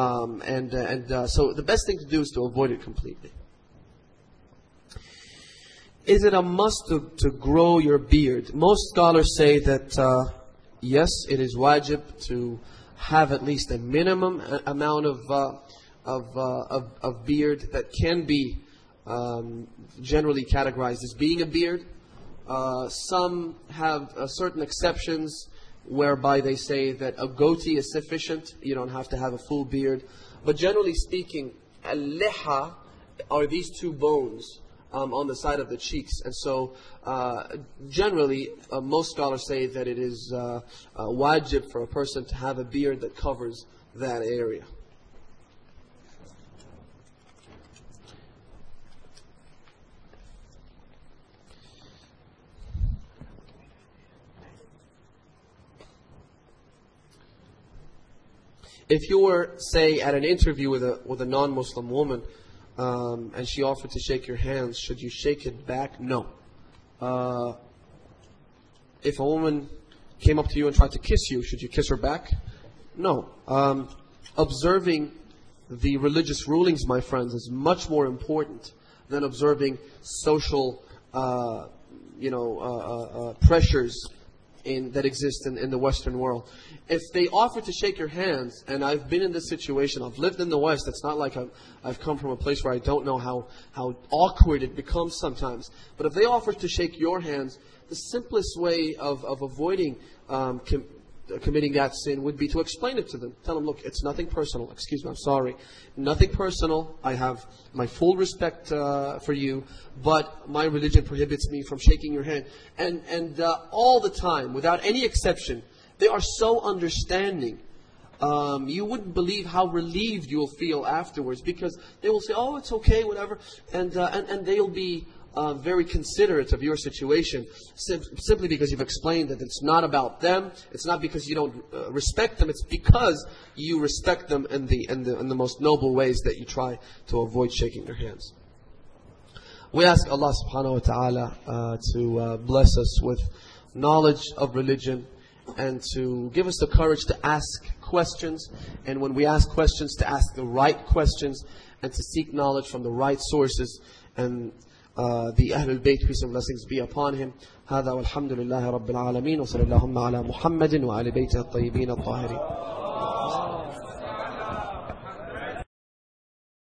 So the best thing to do is to avoid it completely. Is it a must to grow your beard? Most scholars say that yes, it is wajib to have at least a minimum amount of beard that can be generally categorized as being a beard. Some have certain exceptions, whereby they say that a goatee is sufficient. You don't have to have a full beard. But generally speaking, al-liha are these two bones on the side of the cheeks. And so generally, most scholars say that it is wajib for a person to have a beard that covers that area. If you were, say, at an interview with a non-Muslim woman, and she offered to shake your hands, should you shake it back? No. If a woman came up to you and tried to kiss you, should you kiss her back? No. Observing the religious rulings, my friends, is much more important than observing social, pressures that exist in the Western world. If they offer to shake your hands, and I've been in this situation, I've lived in the West, it's not like I've come from a place where I don't know how awkward it becomes sometimes. But if they offer to shake your hands, the simplest way of avoiding committing that sin would be to explain it to them. Tell them, look, it's nothing personal. Excuse me, I'm sorry. Nothing personal. I have my full respect for you, but my religion prohibits me from shaking your hand. And all the time, without any exception, they are so understanding. You wouldn't believe how relieved you'll feel afterwards, because they will say, oh, it's okay, whatever. And they'll be very considerate of your situation, simply because you've explained that it's not about them. It's not because you don't respect them. It's because you respect them in the most noble ways that you try to avoid shaking their hands. We ask Allah subhanahu wa ta'ala to bless us with knowledge of religion, and to give us the courage to ask questions, and when we ask questions, to ask the right questions, and to seek knowledge from the right sources, and the Ahlul Bayt, peace and blessings be upon him. هذا والحمد لله رب العالمين وصلى اللهم على محمد وعلى بيته الطيبين الطاهرين.